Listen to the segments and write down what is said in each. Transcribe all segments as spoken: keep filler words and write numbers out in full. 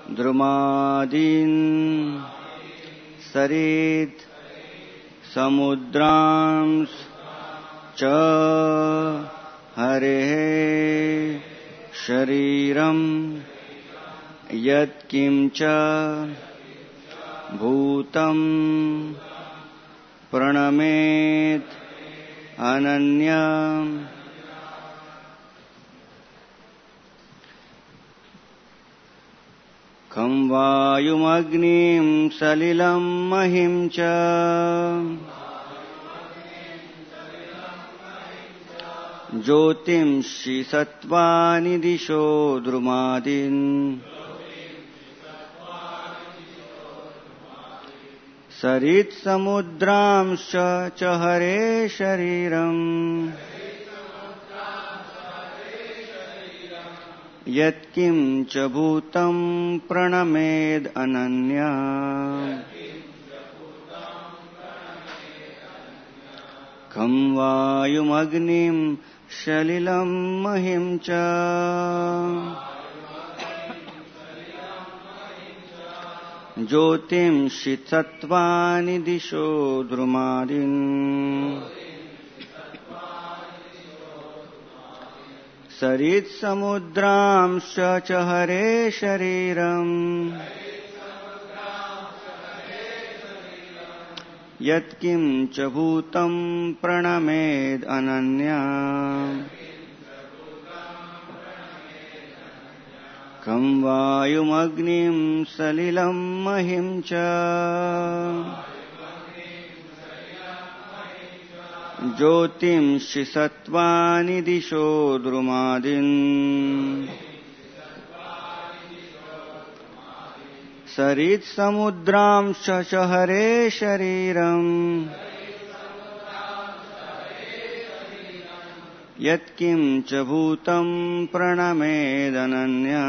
द्रुमादीन् सरित् समुद्रांश च हरेः शरीरं यत्किंच भूतं प्रणमेत् अनन्यम्। खं वायुमग्निं सलिलं महिं च ज्योतिंषि सत्त्वानि दिशो द्रुमादीन् सरित् समुद्रांश्च च हरे शरीरम् यत्किंच भूतं प्रणमेद् अनन्या। खं वायुमग्निं सलिलं महिं च ज्योतिंषि सत्त्वानि दिशो द्रुमादीन् सरित् समुद्रांश्च च हरे शरीरम् यत्किंच भूतं प्रणमेद् अनन्या। खं वायुमग्निं सलिलं महिं च ज्योतिंषि सत्त्वानि दिशो द्रुमादीन् सरित् समुद्रांश्च च हरे शरीरम् यत्किंच भूतं प्रणमेदनन्या।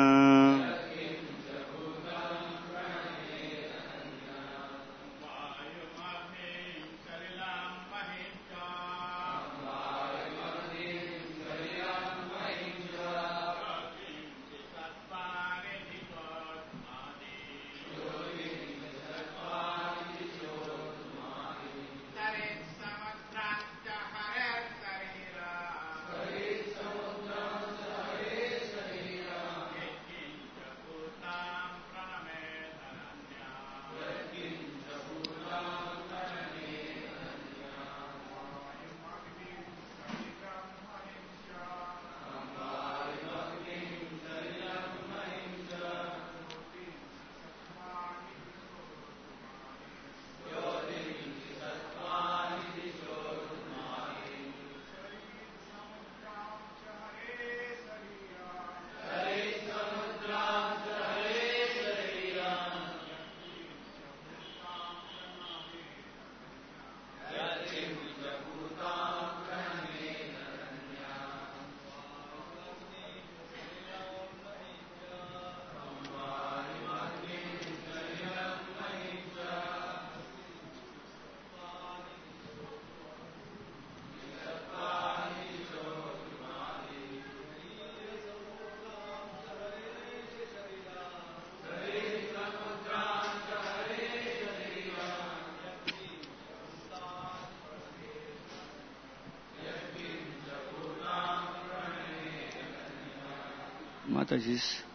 माताजी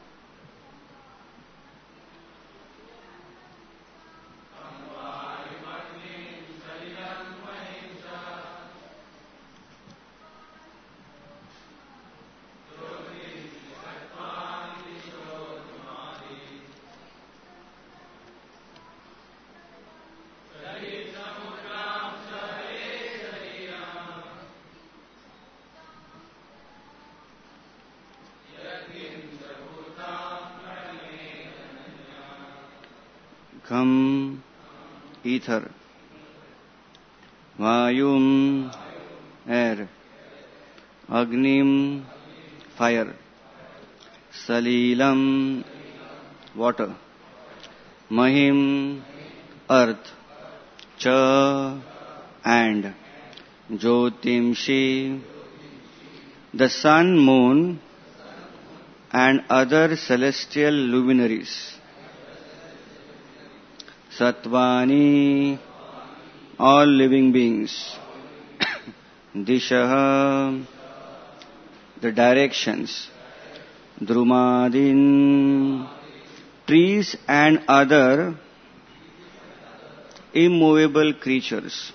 खम ईथर, वायुम एयर, अग्निम फायर, सलीलम वाटर, महिम अर्थ, च and ज्योतिषि the sun, moon and other celestial luminaries Satvani, all living beings. Dishaha, the directions. Drumadin, trees and other immovable creatures.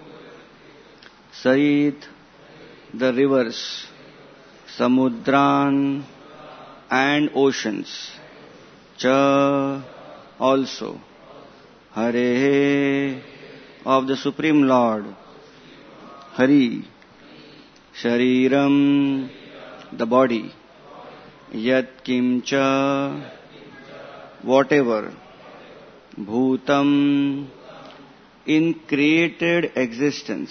Sait, the rivers. Samudran, and oceans. Cha, also. Hare, of the Supreme Lord. Hari, Shariram, the body. Yat Kimcha, whatever. Bhutam, in created existence.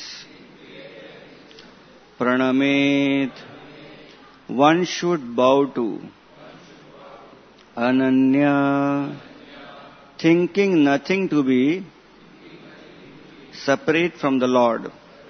Pranamet, one should bow to. Ananya, thinking nothing to be separate from the Lord.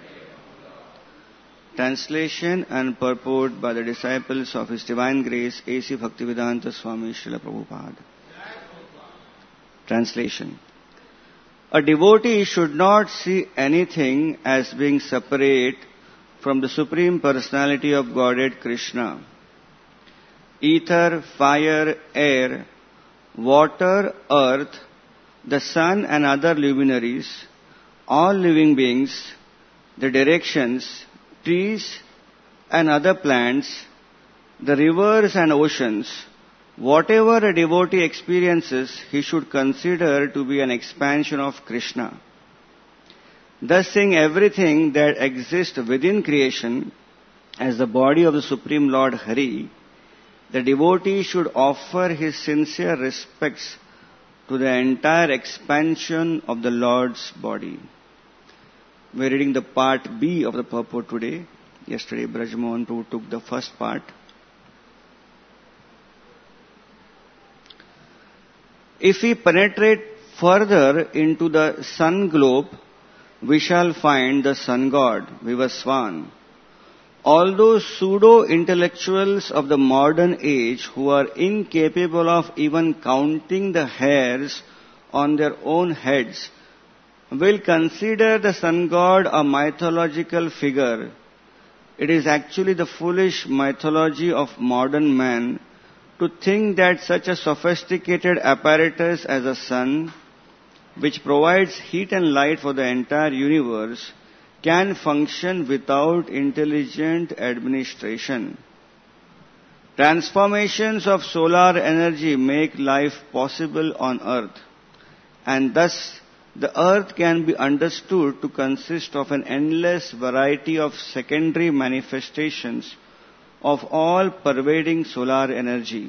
Translation and purport by the disciples of His Divine Grace, A C Bhaktivedanta Swami Srila Prabhupada. Translation. A devotee should not see anything as being separate from the Supreme Personality of Godhead Krishna. Ether, fire, air, water, earth, the sun and other luminaries, all living beings, the directions, trees and other plants, the rivers and oceans, whatever a devotee experiences, he should consider to be an expansion of Krishna. Thus seeing everything that exists within creation as the body of the Supreme Lord Hari, the devotee should offer his sincere respects to the entire expansion of the Lord's body. We are reading the part B of the purport today. Yesterday, Brajmohan Prabhu took the first part. If we penetrate further into the sun globe, we shall find the sun god, Vivaswan. Although pseudo-intellectuals of the modern age who are incapable of even counting the hairs on their own heads will consider the sun god a mythological figure, it is actually the foolish mythology of modern man to think that such a sophisticated apparatus as a sun, which provides heat and light for the entire universe, can function without intelligent administration. Transformations of solar energy make life possible on earth, and thus the earth can be understood to consist of an endless variety of secondary manifestations of all pervading solar energy.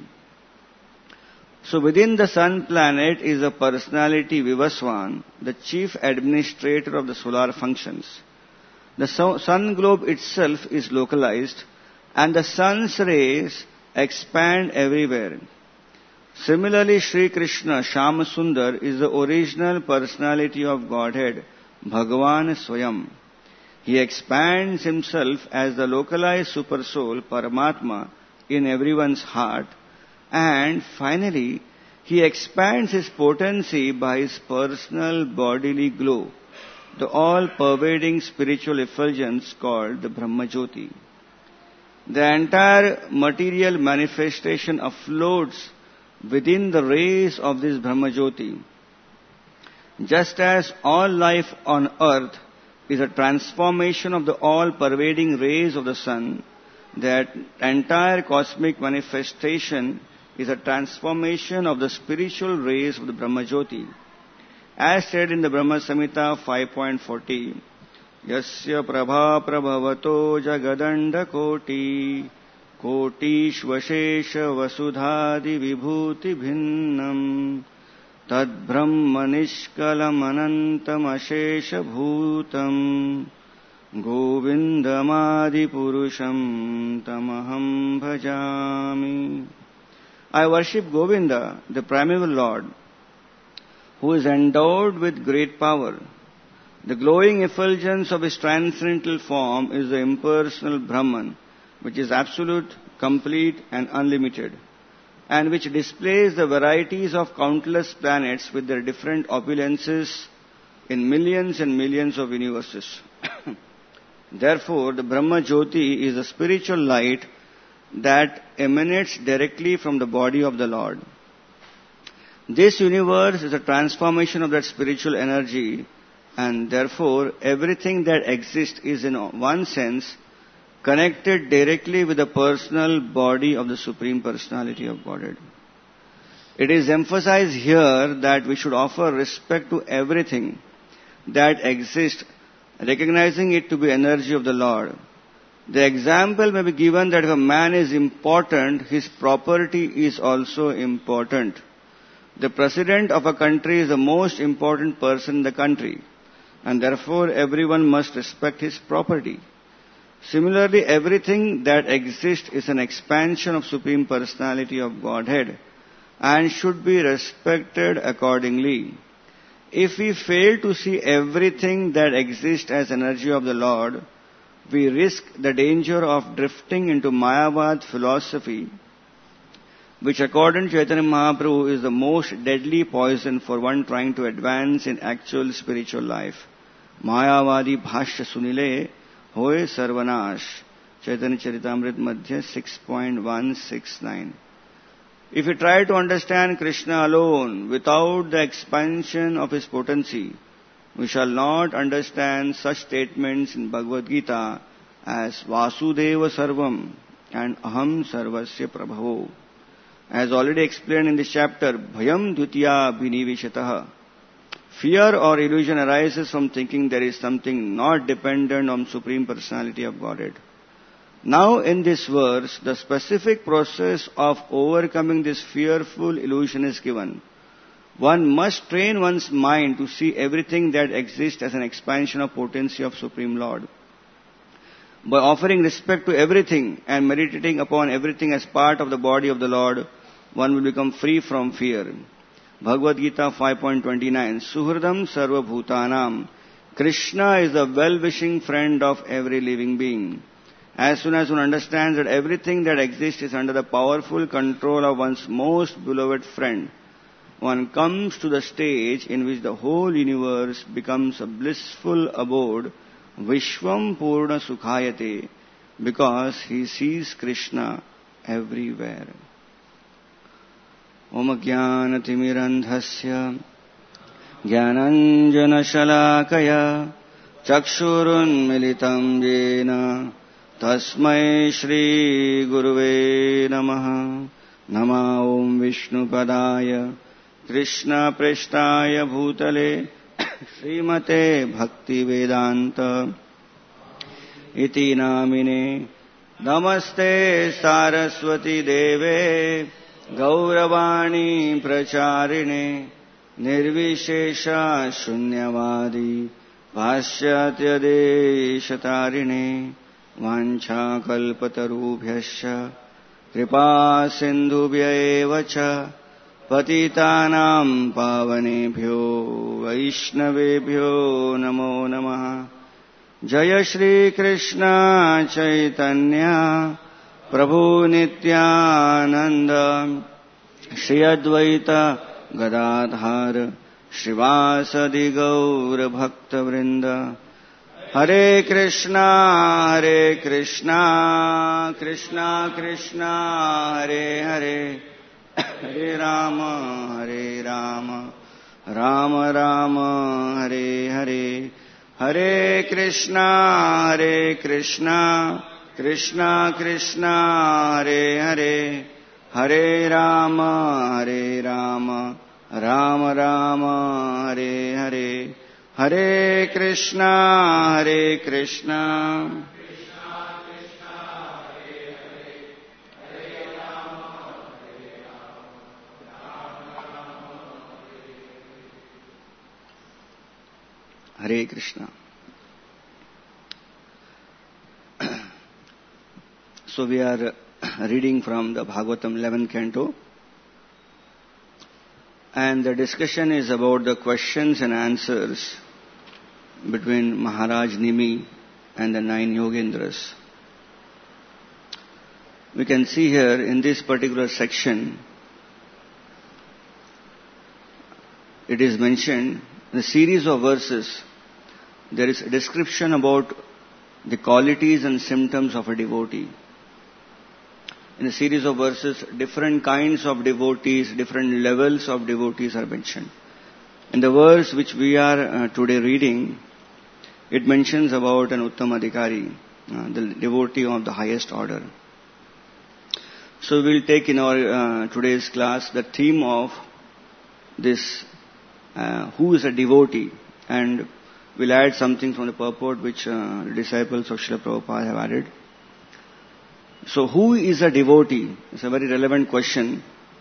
So within the sun planet is a personality, Vivaswan, the chief administrator of the solar functions. The sun globe itself is localized and the sun's rays expand everywhere. Similarly, Sri Krishna, Shyama Sundar, is the original personality of Godhead, Bhagavan Swayam. He expands himself as the localized supersoul, Paramatma, in everyone's heart. And finally, he expands his potency by his personal bodily glow, the all-pervading spiritual effulgence called the Brahmajyoti. The entire material manifestation afloats within the rays of this Brahmajyoti. Just as all life on earth is a transformation of the all-pervading rays of the sun, that entire cosmic manifestation is a transformation of the spiritual rays of the Brahmajyoti. As said in the Brahma Samhita five point forty, Yasya prabha prabhavato jagadanda koti koti shvashesha vasudhadi vibhuti bhinnam tad brahma nishkalam anantam ashesha bhutam govindamadi purusham tamaham bhajami. I worship Govinda, the primeval Lord, who is endowed with great power. The glowing effulgence of his transcendental form is the impersonal Brahman, which is absolute, complete and unlimited. and which displays the varieties of countless planets with their different opulences in millions and millions of universes. Therefore, the Brahma Jyoti is a spiritual light that emanates directly from the body of the Lord. This universe is a transformation of that spiritual energy, and therefore everything that exists is in one sense connected directly with the personal body of the Supreme Personality of Godhead. It is emphasized here that we should offer respect to everything that exists, recognizing it to be energy of the Lord. The example may be given that if a man is important, his property is also important. The president of a country is the most important person in the country, and therefore everyone must respect his property. Similarly, everything that exists is an expansion of Supreme Personality of Godhead and should be respected accordingly. If we fail to see everything that exists as energy of the Lord, we risk the danger of drifting into Mayavad philosophy, which according to Chaitanya Mahaprabhu is the most deadly poison for one trying to advance in actual spiritual life. Mayavadi bhashya sunile hoye sarvanash. Chaitanya Charitamrita Madhya six point one six nine. If we try to understand Krishna alone without the expansion of his potency, we shall not understand such statements in Bhagavad Gita as Vasudeva Sarvam and Aham Sarvasya Prabhavo. As already explained in this chapter, Bhayam Dvitiya Bhinivishataha. Fear or illusion arises from thinking there is something not dependent on Supreme Personality of Godhead. Now in this verse, the specific process of overcoming this fearful illusion is given. One must train one's mind to see everything that exists as an expansion of potency of Supreme Lord. By offering respect to everything and meditating upon everything as part of the body of the Lord, one will become free from fear. Bhagavad Gita five point twenty-nine, Suhridam Sarva Bhutanam. Krishna is the well-wishing friend of every living being. As soon as one understands that everything that exists is under the powerful control of one's most beloved friend, one comes to the stage in which the whole universe becomes a blissful abode, Vishwam Purna Sukhayate, because he sees Krishna everywhere. Om Jnana Timirandhasya Jnananjana Shalakaya Chakshurun Militam Jena Tasmai Shri Guruve Namaha. Nama Om Vishnu Padaya Krishna Preshtaya Bhutale Srimate Bhakti Vedanta Iti Namine Namaste Saraswati Deve Gauravani Pracharine Nirvishesha Shunyavadi Vashyatya Deshatarine Vancha Kalpatarubhyasya Kripa Sindhubhya Evacha Patitanam Pavanebhyo Vaishnavebhyo Namo Namaha. Jaya Shri Krishna Chaitanya Prabhu Nityananda Shri Advaita Gadadhar Shrivasadi Gaur Bhakta Vrinda. Hare Krishna, Hare Krishna, Krishna Krishna, Hare Hare, Hare Rama, Hare Rama, Rama Rama, Hare Hare, Hare Krishna, Hare Krishna, Krishna Krishna, Hare Hare, Hare Rama, Hare Rama, Rama Rama, Hare Hare, Hare Krishna, Hare Krishna, Krishna Krishna, Hare Hare, Hare Rama, Hare Rama, Rama Rama, Hare Hare. Hare Krishna. So we are reading from the Bhagavatam eleventh canto, and the discussion is about the questions and answers between Maharaj Nimi and the nine Yogendras. We can see here in this particular section it is mentioned in a series of verses. There is a description about the qualities and symptoms of a devotee. In a series of verses, different kinds of devotees, different levels of devotees are mentioned. In the verse which we are uh, today reading, it mentions about an Uttama Adhikari, uh, the devotee of the highest order. So we will take in our uh, today's class the theme of this, uh, who is a devotee, and we'll add something from the purport which uh, the disciples of Srila Prabhupada have added. So who is a devotee? It's a very relevant question,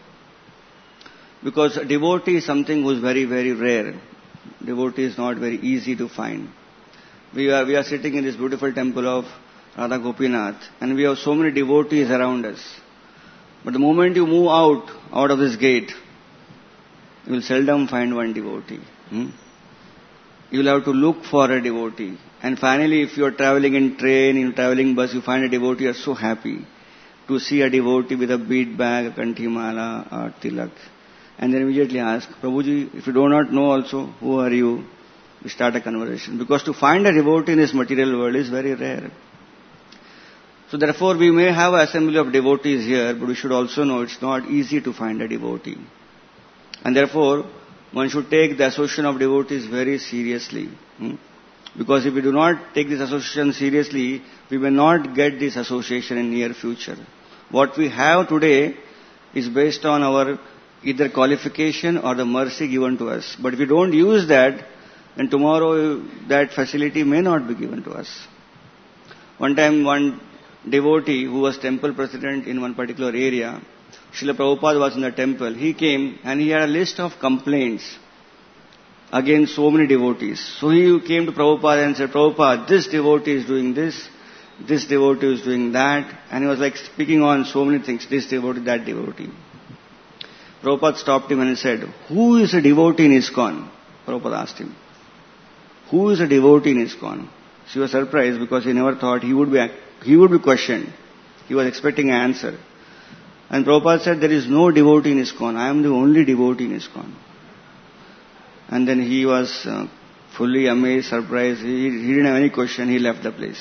because a devotee is something who is very, very rare. Devotee is not very easy to find. We are, we are sitting in this beautiful temple of Radha Gopinath, and we have so many devotees around us. But the moment you move out, out of this gate, you will seldom find one devotee. Hmm? You will have to look for a devotee. And finally, if you are traveling in train, in traveling bus, you find a devotee, you are so happy to see a devotee with a bead bag, a kanthimala, or tilak. And then immediately ask, Prabhuji, if you do not know also, who are you? We start a conversation. Because to find a devotee in this material world is very rare. So therefore, we may have an assembly of devotees here, but we should also know it's not easy to find a devotee. And therefore, one should take the association of devotees very seriously. Hmm? Because if we do not take this association seriously, we may not get this association in near future. What we have today is based on our either qualification or the mercy given to us. But if we don't use that, then tomorrow that facility may not be given to us. One time one devotee who was temple president in one particular area, Srila Prabhupada was in the temple. He came and he had a list of complaints against so many devotees. So he came to Prabhupada and said, Prabhupada, this devotee is doing this, this devotee is doing that. And he was like speaking on so many things, this devotee, that devotee. Prabhupada stopped him and he said, who is a devotee in ISKCON? Prabhupada asked him. Who is a devotee in ISKCON? So he was surprised because he never thought he would be, he would be questioned. He was expecting an answer. And Prabhupada said, there is no devotee in ISKCON. I am the only devotee in ISKCON. And then he was uh, fully amazed, surprised. He, he didn't have any question. He left the place.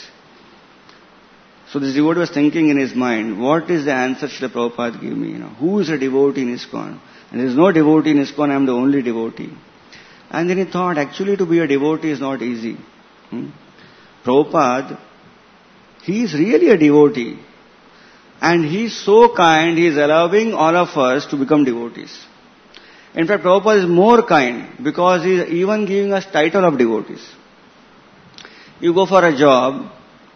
So this devotee was thinking in his mind, what is the answer Srila Prabhupada gave me? You know, who is a devotee in ISKCON? And there is no devotee in ISKCON. I am the only devotee. And then he thought, actually to be a devotee is not easy. Hmm? Prabhupada, he is really a devotee. And he is so kind, he is allowing all of us to become devotees. In fact, Prabhupada is more kind because he is even giving us title of devotees. You go for a job,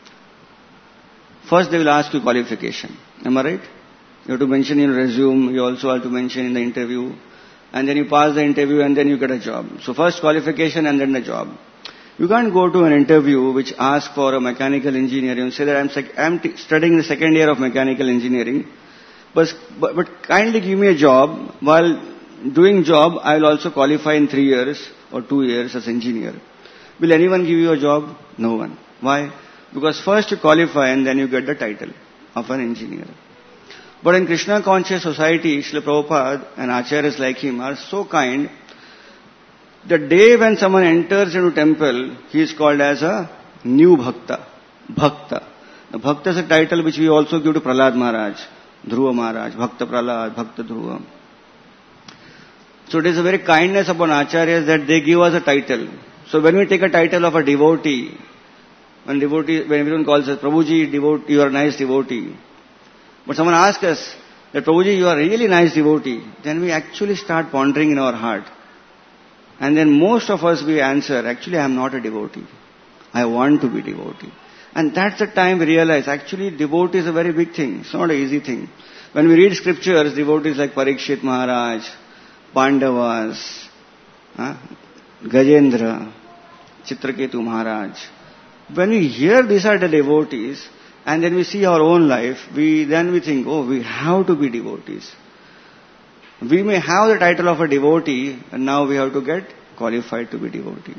first they will ask you qualification. Am I right? You have to mention in your resume, you also have to mention in the interview, and then you pass the interview and then you get a job. So first qualification and then the job. You can't go to an interview which asks for a mechanical engineer and say that I'm, sec- I'm t- studying the second year of mechanical engineering, but, but, but kindly give me a job. While doing job, I will also qualify in three years or two years as engineer. Will anyone give you a job? No one. Why? Because first you qualify and then you get the title of an engineer. But in Krishna conscious society, Srila Prabhupada and acharyas like him are so kind. The day when someone enters into temple, he is called as a new bhakta. Bhakta. The bhakta is a title which we also give to Prahlad Maharaj, Dhruva Maharaj, Bhakta Prahlad, Bhakta Dhruva. So it is a very kindness upon acharyas that they give us a title. So when we take a title of a devotee, when devotee, when everyone calls us, Prabhuji, devotee, you are a nice devotee. But someone asks us that, Prabhuji, you are a really nice devotee. Then we actually start pondering in our heart. And then most of us we answer, actually I am not a devotee. I want to be devotee. And that's the time we realize, actually devotee is a very big thing. It's not an easy thing. When we read scriptures, devotees like Parikshit Maharaj, Pandavas, huh, Gajendra, Chitraketu Maharaj. When we hear these are the devotees, and then we see our own life, we then we think, oh, we have to be devotees. We may have the title of a devotee, and now we have to get qualified to be devotee.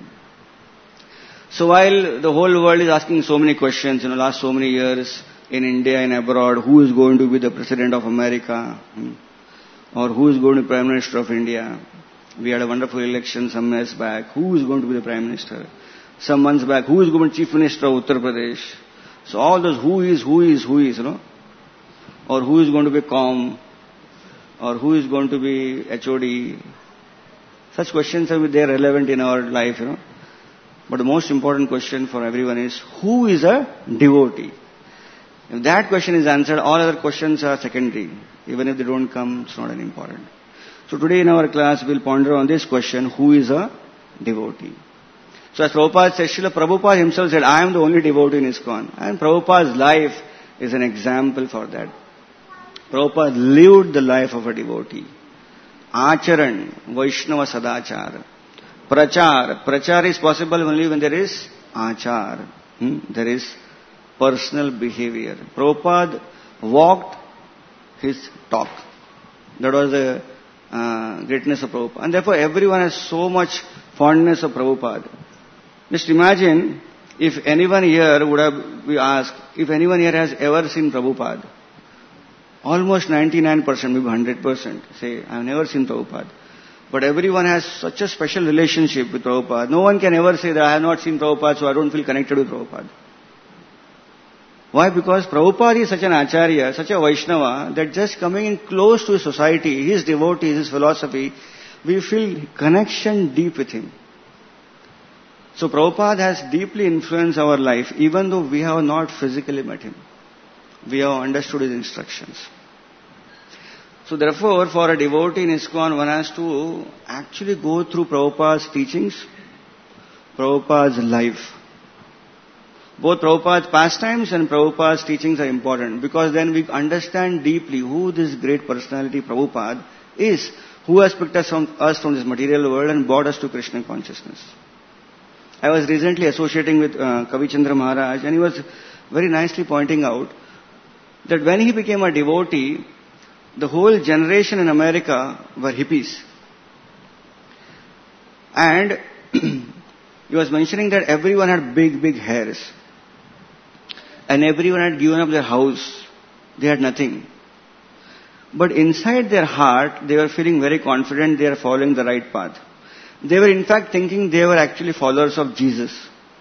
So while the whole world is asking so many questions, you know, last so many years in India and abroad, who is going to be the President of America, or who is going to be Prime Minister of India, We had a wonderful election some years back. Who is going to be the Prime Minister? Some months back, who is going to be Chief Minister of Uttar Pradesh? So all those who is, who is, who is, you know. Or who is going to be Com? Or who is going to be H O D? Such questions are there relevant in our life, you know. But the most important question for everyone is, who is a devotee? If that question is answered, all other questions are secondary. Even if they don't come, it's not an important. So today in our class, we'll ponder on this question, who is a devotee? So as Prabhupada said, Srila Prabhupada himself said, I am the only devotee in ISKCON. And Prabhupada's life is an example for that. Prabhupada lived the life of a devotee. Acharan, Vaishnava Sadachar. Prachar. Prachar is possible only when there is achar. Hmm? There is personal behavior. Prabhupada walked his talk. That was the uh, greatness of Prabhupada. And therefore everyone has so much fondness of Prabhupada. Just imagine if anyone here would have, we asked, if anyone here has ever seen Prabhupada. Almost ninety-nine percent, maybe one hundred percent say, I have never seen Prabhupada. But everyone has such a special relationship with Prabhupada. No one can ever say that I have not seen Prabhupada, so I don't feel connected with Prabhupada. Why? Because Prabhupada is such an acharya, such a Vaishnava, that just coming in close to his society, his devotees, his philosophy, we feel connection deep with him. So Prabhupada has deeply influenced our life, even though we have not physically met him. We have understood his instructions. So therefore, for a devotee in ISKCON, one has to actually go through Prabhupada's teachings, Prabhupada's life. Both Prabhupada's pastimes and Prabhupada's teachings are important, because then we understand deeply who this great personality Prabhupada is, who has picked us from, us from this material world and brought us to Krishna consciousness. I was recently associating with uh, Kavi Chandra Maharaj, and he was very nicely pointing out that when he became a devotee, the whole generation in America were hippies. And he was mentioning that everyone had big, big hairs. And everyone had given up their house. They had nothing. But inside their heart, they were feeling very confident they are following the right path. They were in fact thinking they were actually followers of Jesus.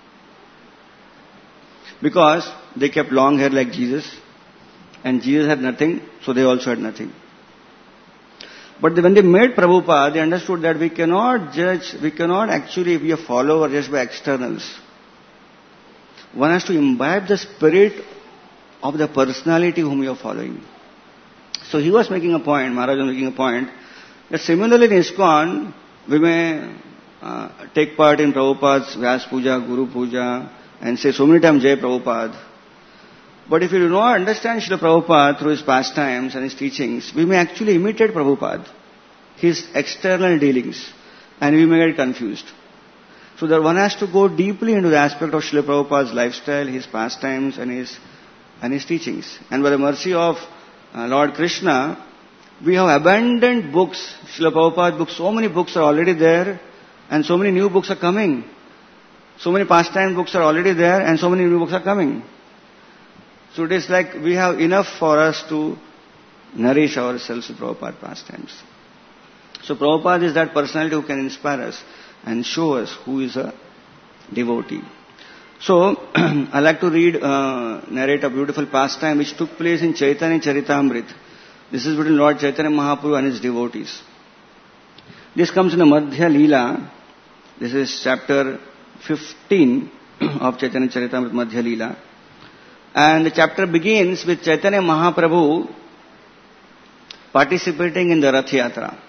Because they kept long hair like Jesus. And Jesus had nothing, so they also had nothing. But when they met Prabhupada, they understood that we cannot judge, we cannot actually be a follower just by externals. One has to imbibe the spirit of the personality whom you are following. So he was making a point, Maharaj was making a point, that similarly in ISKCON, we may uh, take part in Prabhupada's Vyas Puja, Guru Puja, and say so many times Jai Prabhupada. But if we do not understand Srila Prabhupada through his pastimes and his teachings, we may actually imitate Prabhupada, his external dealings, and we may get confused. So that one has to go deeply into the aspect of Srila Prabhupada's lifestyle, his pastimes, and his and his teachings. And by the mercy of uh, Lord Krishna, we have abundant books, Srila Prabhupada books. So many books are already there, and so many new books are coming. So many pastime books are already there, and so many new books are coming. So it is like we have enough for us to nourish ourselves with Prabhupada pastimes. So Prabhupada is that personality who can inspire us and show us who is a devotee. So I like to read, uh, narrate a beautiful pastime which took place in Chaitanya Charitamrita. This is between Lord Chaitanya Mahaprabhu and his devotees. This comes in the Madhya Leela. This is chapter fifteen of Chaitanya Charitamrita Madhya Leela. And the chapter begins with Chaitanya Mahaprabhu participating in the Rath Yatra.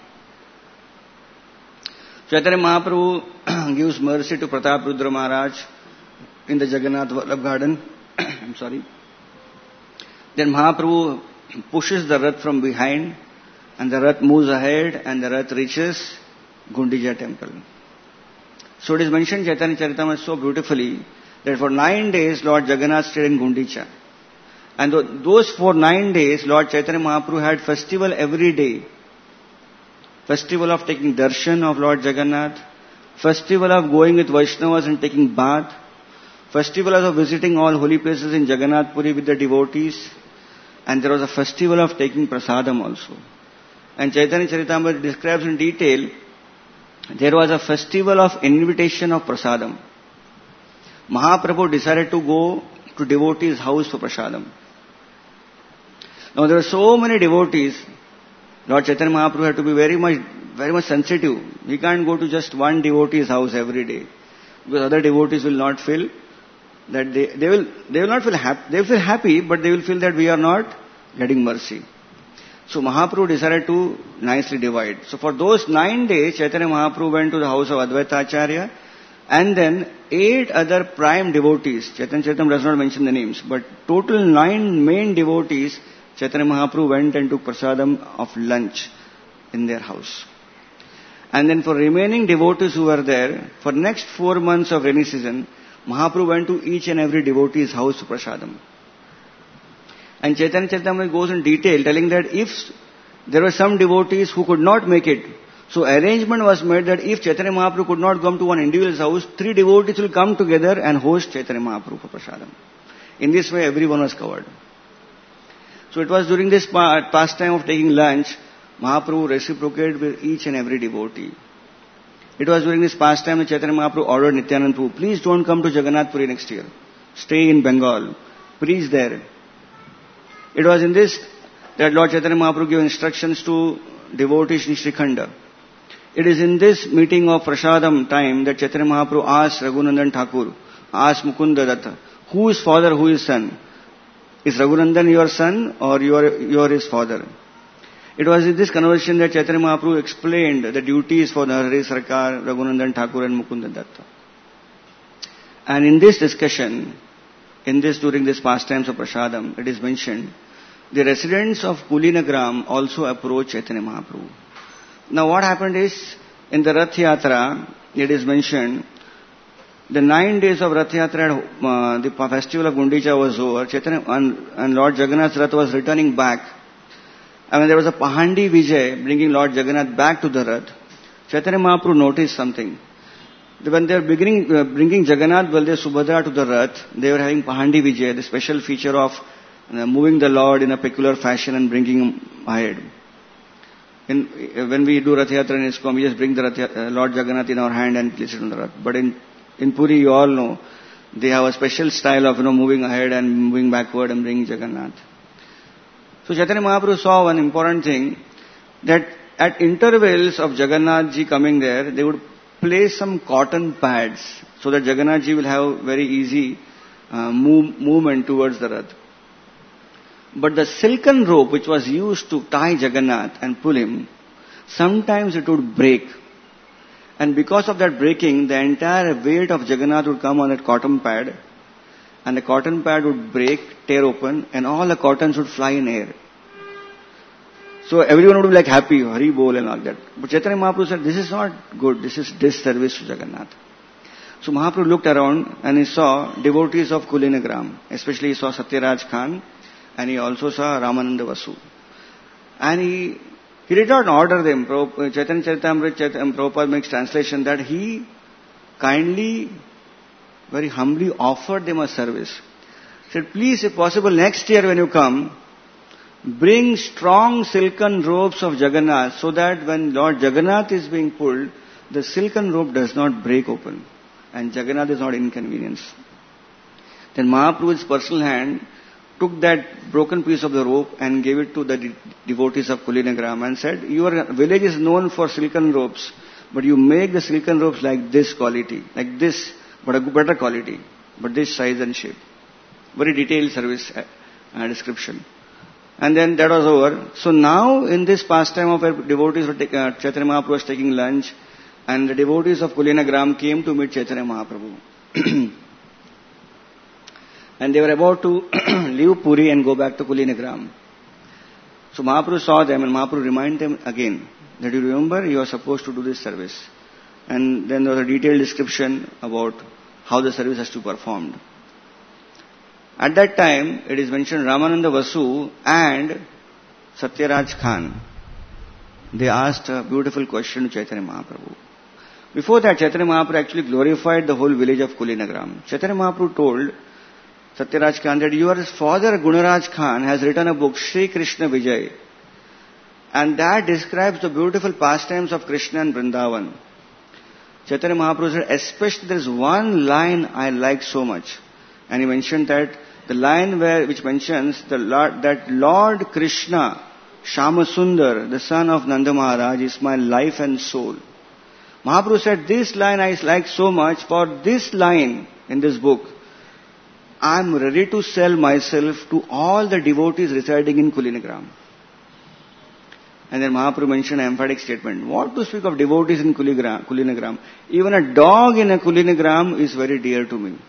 Chaitanya Mahaprabhu gives mercy to Pratap Rudra Maharaj in the Jagannath Vallabh garden. I'm sorry. Then Mahaprabhu pushes the Rath from behind, and the Rath moves ahead, and the Rath reaches Gundicha temple. So it is mentioned in Chaitanya Charitamrita so beautifully that for nine days Lord Jagannath stayed in Gundicha. And those for nine days Lord Chaitanya Mahaprabhu had festival every day. Festival of taking darshan of Lord Jagannath. Festival of going with Vaishnavas and taking bath. Festival of visiting all holy places in Jagannath Puri with the devotees. And there was a festival of taking prasadam also. And Chaitanya Charitamrita describes in detail there was a festival of invitation of prasadam. Mahaprabhu decided to go to devotees' house for prasadam. Now there were so many devotees, Lord Chaitanya Mahaprabhu had to be very much, very much sensitive. He can't go to just one devotee's house every day, because other devotees will not feel that they, they will, they will not feel happy, they will feel happy, but they will feel that we are not getting mercy. So Mahaprabhu decided to nicely divide. So for those nine days, Chaitanya Mahaprabhu went to the house of Advaita Acharya, and then eight other prime devotees. Chaitanya Charitamrita does not mention the names, but total nine main devotees, Chaitanya Mahaprabhu went and took prasadam of lunch in their house. And then for remaining devotees who were there, for next four months of rainy season, Mahaprabhu went to each and every devotee's house to prasadam. And Chaitanya Charitamrita goes in detail telling that if there were some devotees who could not make it, so arrangement was made that if Chaitanya Mahaprabhu could not come to one individual's house, three devotees will come together and host Chaitanya Mahaprabhu for prasadam. In this way, everyone was covered. So it was during this pastime of taking lunch, Mahaprabhu reciprocated with each and every devotee. It was during this pastime that Chaitanya Mahaprabhu ordered Nityananda Prabhu, please don't come to Jagannath Puri next year. Stay in Bengal. Preach there. It was in this that Lord Chaitanya Mahaprabhu gave instructions to devotees in Shrikhanda. It is in this meeting of prasadam time that Chaitanya Mahaprabhu asked Raghunandan Thakur, asked Mukunda Datta, who is father, who is son? Is Raghunandan your son or you are, you are his father? It was in this conversation that Chaitanya Mahaprabhu explained the duties for Narahari Sarkar, Raghunandan Thakur and Mukunda Datta. And in this discussion, in this during this pastimes of prasadam, it is mentioned, the residents of Kulinagram also approached Chaitanya Mahaprabhu. Now what happened is, in the Rath Yatra, it is mentioned, the nine days of Rath Yatra, uh, the festival of Gundicha was over, Chaitanya, and, and Lord Jagannath's Rath was returning back. And when there was a Pahandi Vijay bringing Lord Jagannath back to the Rath, Chaitanya Mahaprabhu noticed something. When they were beginning, uh, bringing Jagannath, Baldev, Subhadra to the Rath, they were having Pahandi Vijay, the special feature of uh, moving the Lord in a peculiar fashion and bringing him ahead. In, uh, when we do Rath Yatra in ISKCON, we just bring the Rath, uh, Lord Jagannath in our hand and place it on the Rath. But in, in Puri, you all know, they have a special style of, you know, moving ahead and moving backward and bringing Jagannath. So Chaitanya Mahaprabhu saw one important thing, that at intervals of Jagannath ji coming there, they would place some cotton pads so that Jagannath ji will have very easy uh, move, movement towards the Rath. But the silken rope which was used to tie Jagannath and pull him, sometimes it would break. And because of that breaking, the entire weight of Jagannath would come on that cotton pad, and the cotton pad would break, tear open, and all the cottons would fly in air. So everyone would be like happy, Hari Bol and all that. But Chaitanya Mahaprabhu said, this is not good, this is disservice to Jagannath. So Mahaprabhu looked around and he saw devotees of Kulinagram, especially he saw Satyaraj Khan, and he also saw Ramananda Vasu. And he, he did not order them. Chaitanya Charitamrita, Chaitanya Prabhupada makes translation that he kindly, very humbly offered them a service. He said, please, if possible, next year when you come, bring strong silken ropes of Jagannath so that when Lord Jagannath is being pulled, the silken rope does not break open and Jagannath is not inconvenienced. Then Mahaprabhu's personal hand took that broken piece of the rope and gave it to the de- devotees of Kulinagram and said, your village is known for silken ropes, but you make the silken ropes like this quality, like this, but a better quality, but this size and shape. Very detailed service uh, description. And then that was over. So now in this pastime of our devotees, were take, uh, Chaitanya Mahaprabhu was taking lunch, and the devotees of Kulinagram came to meet Chaitanya Mahaprabhu. And they were about to leave Puri and go back to Kulinagram. So Mahaprabhu saw them and Mahaprabhu reminded them again that you remember you are supposed to do this service. And then there was a detailed description about how the service has to be performed. At that time, it is mentioned Ramananda Vasu and Satyaraj Khan. They asked a beautiful question to Chaitanya Mahaprabhu. Before that, Chaitanya Mahaprabhu actually glorified the whole village of Kulinagram. Chaitanya Mahaprabhu told Satyaraj Khan that your father Gunaraj Khan has written a book, Sri Krishna Vijay, and that describes the beautiful pastimes of Krishna and Vrindavan. Chaitanya Mahaprabhu said, especially there is one line I like so much. And he mentioned that the line where, which mentions the Lord, that Lord Krishna, Shamasundar, the son of Nanda Maharaj, is my life and soul. Mahaprabhu said, this line I like so much, for this line in this book, I am ready to sell myself to all the devotees residing in Kulinagram. And then Mahaprabhu mentioned an emphatic statement. What to speak of devotees in Kulinagram? Even a dog in a Kulinagram is very dear to me.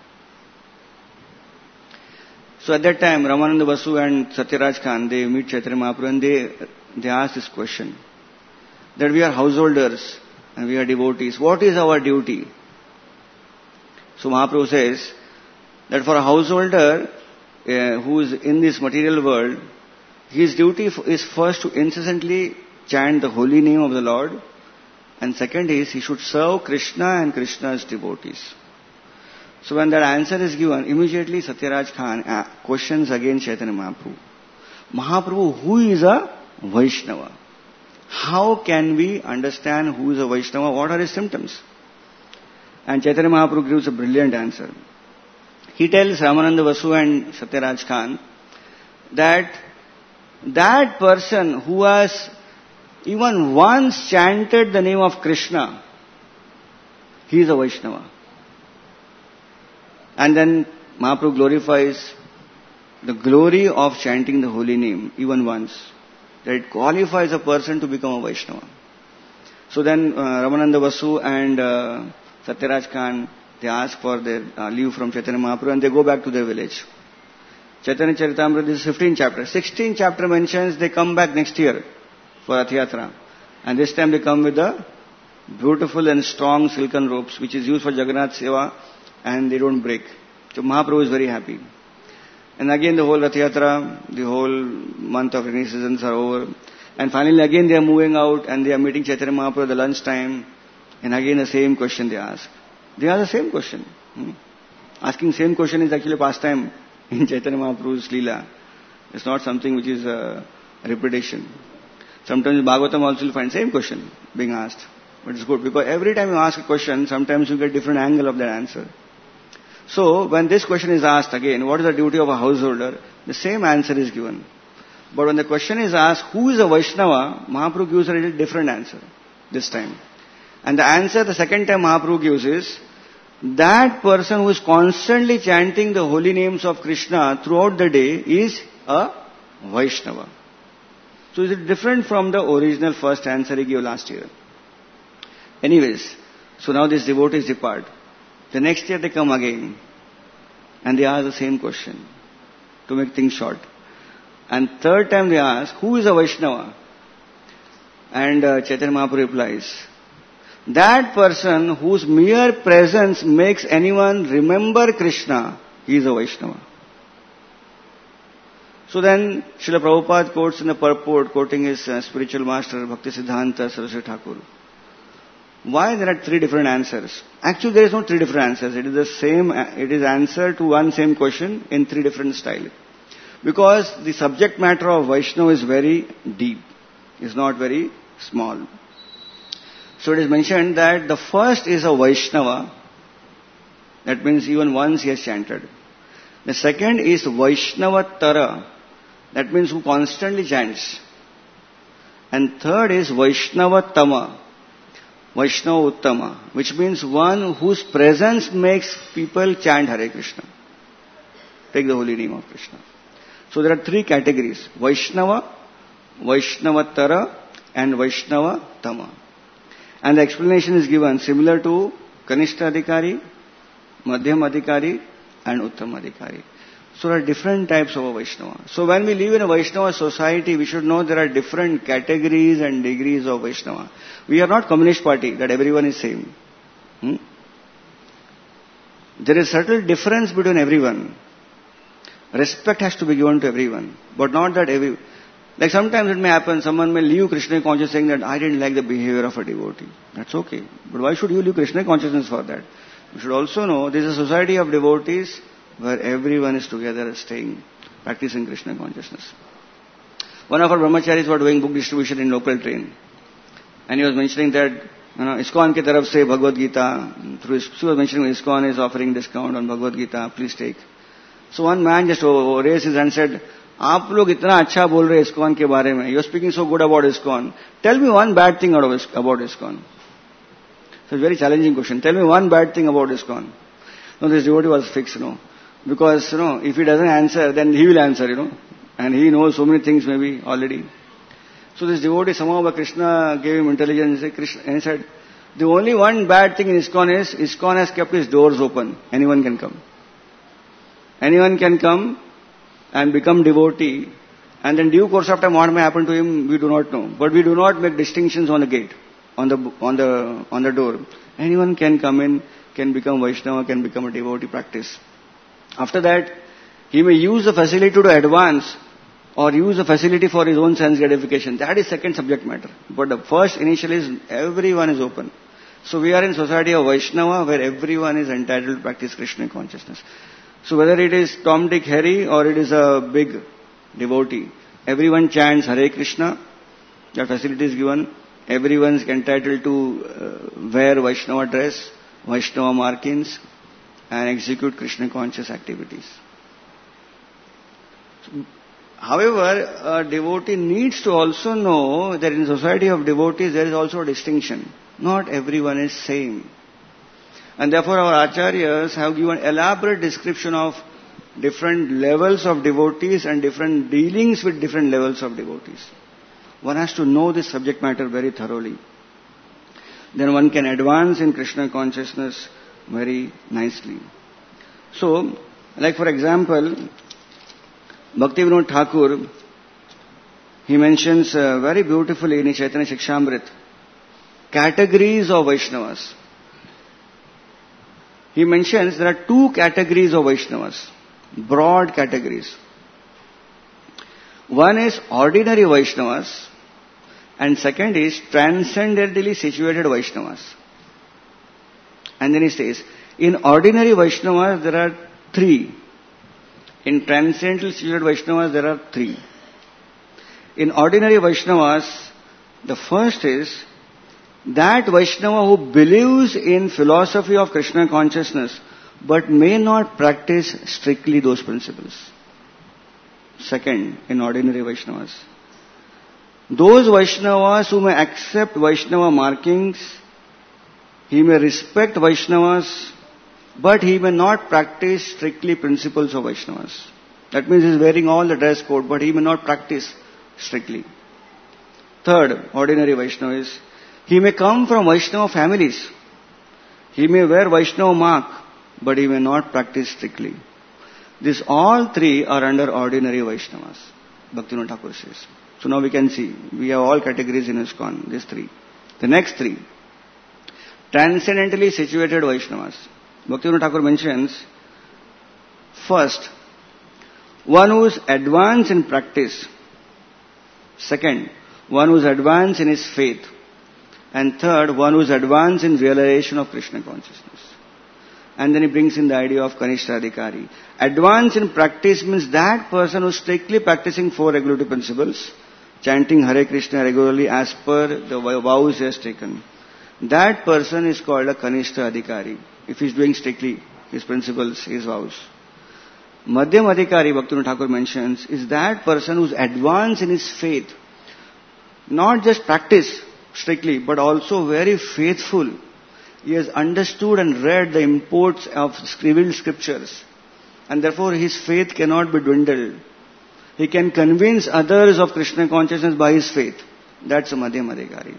So at that time, Ramananda Vasu and Satyaraj Khan, they meet Chaitanya Mahaprabhu and they, they ask this question. That we are householders and we are devotees. What is our duty? So Mahaprabhu says that for a householder uh, who is in this material world, his duty is first to incessantly chant the holy name of the Lord, and second is he should serve Krishna and Krishna's devotees. So when that answer is given, immediately Satyaraj Khan uh, questions again Chaitanya Mahaprabhu. Mahaprabhu, who is a Vaishnava? How can we understand who is a Vaishnava? What are his symptoms? And Chaitanya Mahaprabhu gives a brilliant answer. He tells Ramananda Vasu and Satyaraj Khan that that person who has even once chanted the name of Krishna, he is a Vaishnava. And then Mahaprabhu glorifies the glory of chanting the holy name even once. That it qualifies a person to become a Vaishnava. So then uh, Ramananda Vasu and uh, Satyaraj Khan, they ask for their uh, leave from Chaitanya Mahaprabhu and they go back to their village. Chaitanya Charitamrita, this is fifteenth chapter. sixteenth chapter mentions they come back next year for Rath Yatra. And this time they come with the beautiful and strong silken ropes which is used for Jagannath Seva and they don't break. So Mahaprabhu is very happy. And again the whole Rath Yatra, the whole month of rainy seasons are over. And finally again they are moving out and they are meeting Chaitanya Mahaprabhu at the lunchtime. And again the same question they ask. They ask the same question. Hmm? Asking same question is actually pastime in Chaitanya Mahaprabhu's Leela. It's not something which is a repetition. Sometimes in Bhagavatam also you'll find same question being asked. But it's good because every time you ask a question, sometimes you get different angle of that answer. So when this question is asked again, what is the duty of a householder? The same answer is given. But when the question is asked, who is a Vaishnava? Mahaprabhu gives a little different answer this time. And the answer the second time Mahaprabhu gives is, that person who is constantly chanting the holy names of Krishna throughout the day is a Vaishnava. So is it different from the original first answer he gave last year? Anyways, so now these devotees depart. The next year they come again and they ask the same question to make things short. And third time they ask, who is a Vaishnava? And uh, Chaitanya Mahaprabhu replies, that person whose mere presence makes anyone remember Krishna, he is a Vaishnava. So then Srila Prabhupada quotes in the purport, quoting his uh, spiritual master Bhaktisiddhanta Saraswati Thakur. Why there are three different answers? Actually there is no three different answers. It is the same, it is answer to one same question in three different styles. Because the subject matter of Vaishnava is very deep. It's not very small. So it is mentioned that the first is a Vaishnava. That means even once he has chanted. The second is Vaishnava Tara. That means who constantly chants. And third is Vaishnava Tama. Vaishnava Uttama. Which means one whose presence makes people chant Hare Krishna. Take the holy name of Krishna. So there are three categories. Vaishnava, Vaishnava Tara and Vaishnava Tama. And the explanation is given similar to Kanishta Adhikari, Madhyam Adhikari and Uttam Adhikari. So there are different types of a Vaishnava. So when we live in a Vaishnava society, we should know there are different categories and degrees of Vaishnava. We are not communist party that everyone is same. Hmm? There is certain difference between everyone. Respect has to be given to everyone. But not that every... Like sometimes it may happen, someone may leave Krishna consciousness saying that I didn't like the behavior of a devotee. That's okay. But why should you leave Krishna consciousness for that? You should also know there is a society of devotees where everyone is together staying, practicing Krishna consciousness. One of our brahmacharis were doing book distribution in local train. And he was mentioning that You know, ISKCON ki taraf se Bhagavad Gita, through, she was mentioning ISKCON is offering discount on Bhagavad Gita, please take. So one man just raised his hand and said, आप लोग इतना अच्छा बोल रहे ISKCON के बारे में, you are speaking so good about ISKCON. Tell me one bad thing out of, about ISKCON. So it's a very challenging question. Tell me one bad thing about ISKCON. No, this devotee was fixed, you know. Because, you know, if he doesn't answer, then he will answer, you know. And he knows so many things maybe already. So this devotee, somehow Krishna gave him intelligence, and he said, the only one bad thing in ISKCON is, ISKCON has kept its doors open. Anyone can come. Anyone can come and become devotee. And then due course of time, what may happen to him, we do not know. But we do not make distinctions on the gate, on the, on the, on the door. Anyone can come in, can become Vaishnava, can become a devotee practice. After that, he may use the facility to advance or use the facility for his own sense gratification. That is second subject matter. But the first initial is everyone is open. So we are in society of Vaishnava where everyone is entitled to practice Krishna consciousness. So whether it is Tom, Dick, Harry or it is a big devotee, everyone chants Hare Krishna, that facility is given. Everyone is entitled to uh, wear Vaishnava dress, Vaishnava markings and execute Krishna conscious activities. However, a devotee needs to also know that in society of devotees there is also a distinction. Not everyone is same. And therefore our acharyas have given elaborate description of different levels of devotees and different dealings with different levels of devotees. One has to know this subject matter very thoroughly. Then one can advance in Krishna consciousness very nicely. So, like for example, Bhaktivinoda Thakur, he mentions uh, very beautifully in his Chaitanya Shikshamrit, categories of Vaishnavas. He mentions there are two categories of Vaishnavas, broad categories. One is ordinary Vaishnavas and second is transcendentally situated Vaishnavas. And then he says, in ordinary Vaishnavas there are three. In transcendentally situated Vaishnavas there are three. In ordinary Vaishnavas, the first is that Vaishnava who believes in philosophy of Krishna consciousness but may not practice strictly those principles. Second, in ordinary Vaishnavas. Those Vaishnavas who may accept Vaishnava markings, he may respect Vaishnavas, but he may not practice strictly principles of Vaishnavas. That means he is wearing all the dress code, but he may not practice strictly. Third, ordinary Vaishnava is, he may come from Vaishnava families. He may wear Vaishnava mark, but he may not practice strictly. These all three are under ordinary Vaishnavas, Bhaktivinoda Thakur says. So now we can see, we have all categories in ISKCON, these three. The next three, transcendentally situated Vaishnavas. Bhaktivinoda Thakur mentions, first, one who is advanced in practice. Second, one who is advanced in his faith. And third, one who is advanced in realization of Krishna consciousness. And then he brings in the idea of Kanishta Adhikari. Advanced in practice means that person who is strictly practicing four regulative principles, chanting Hare Krishna regularly as per the vows he has taken. That person is called a Kanishta Adhikari. If he is doing strictly his principles, his vows. Madhyam Adhikari, Bhaktivinoda Thakur mentions, is that person who is advanced in his faith. Not just practice strictly, but also very faithful. He has understood and read the imports of scribbled scriptures. And therefore his faith cannot be dwindled. He can convince others of Krishna consciousness by his faith. That's a Madhyam Adhikari.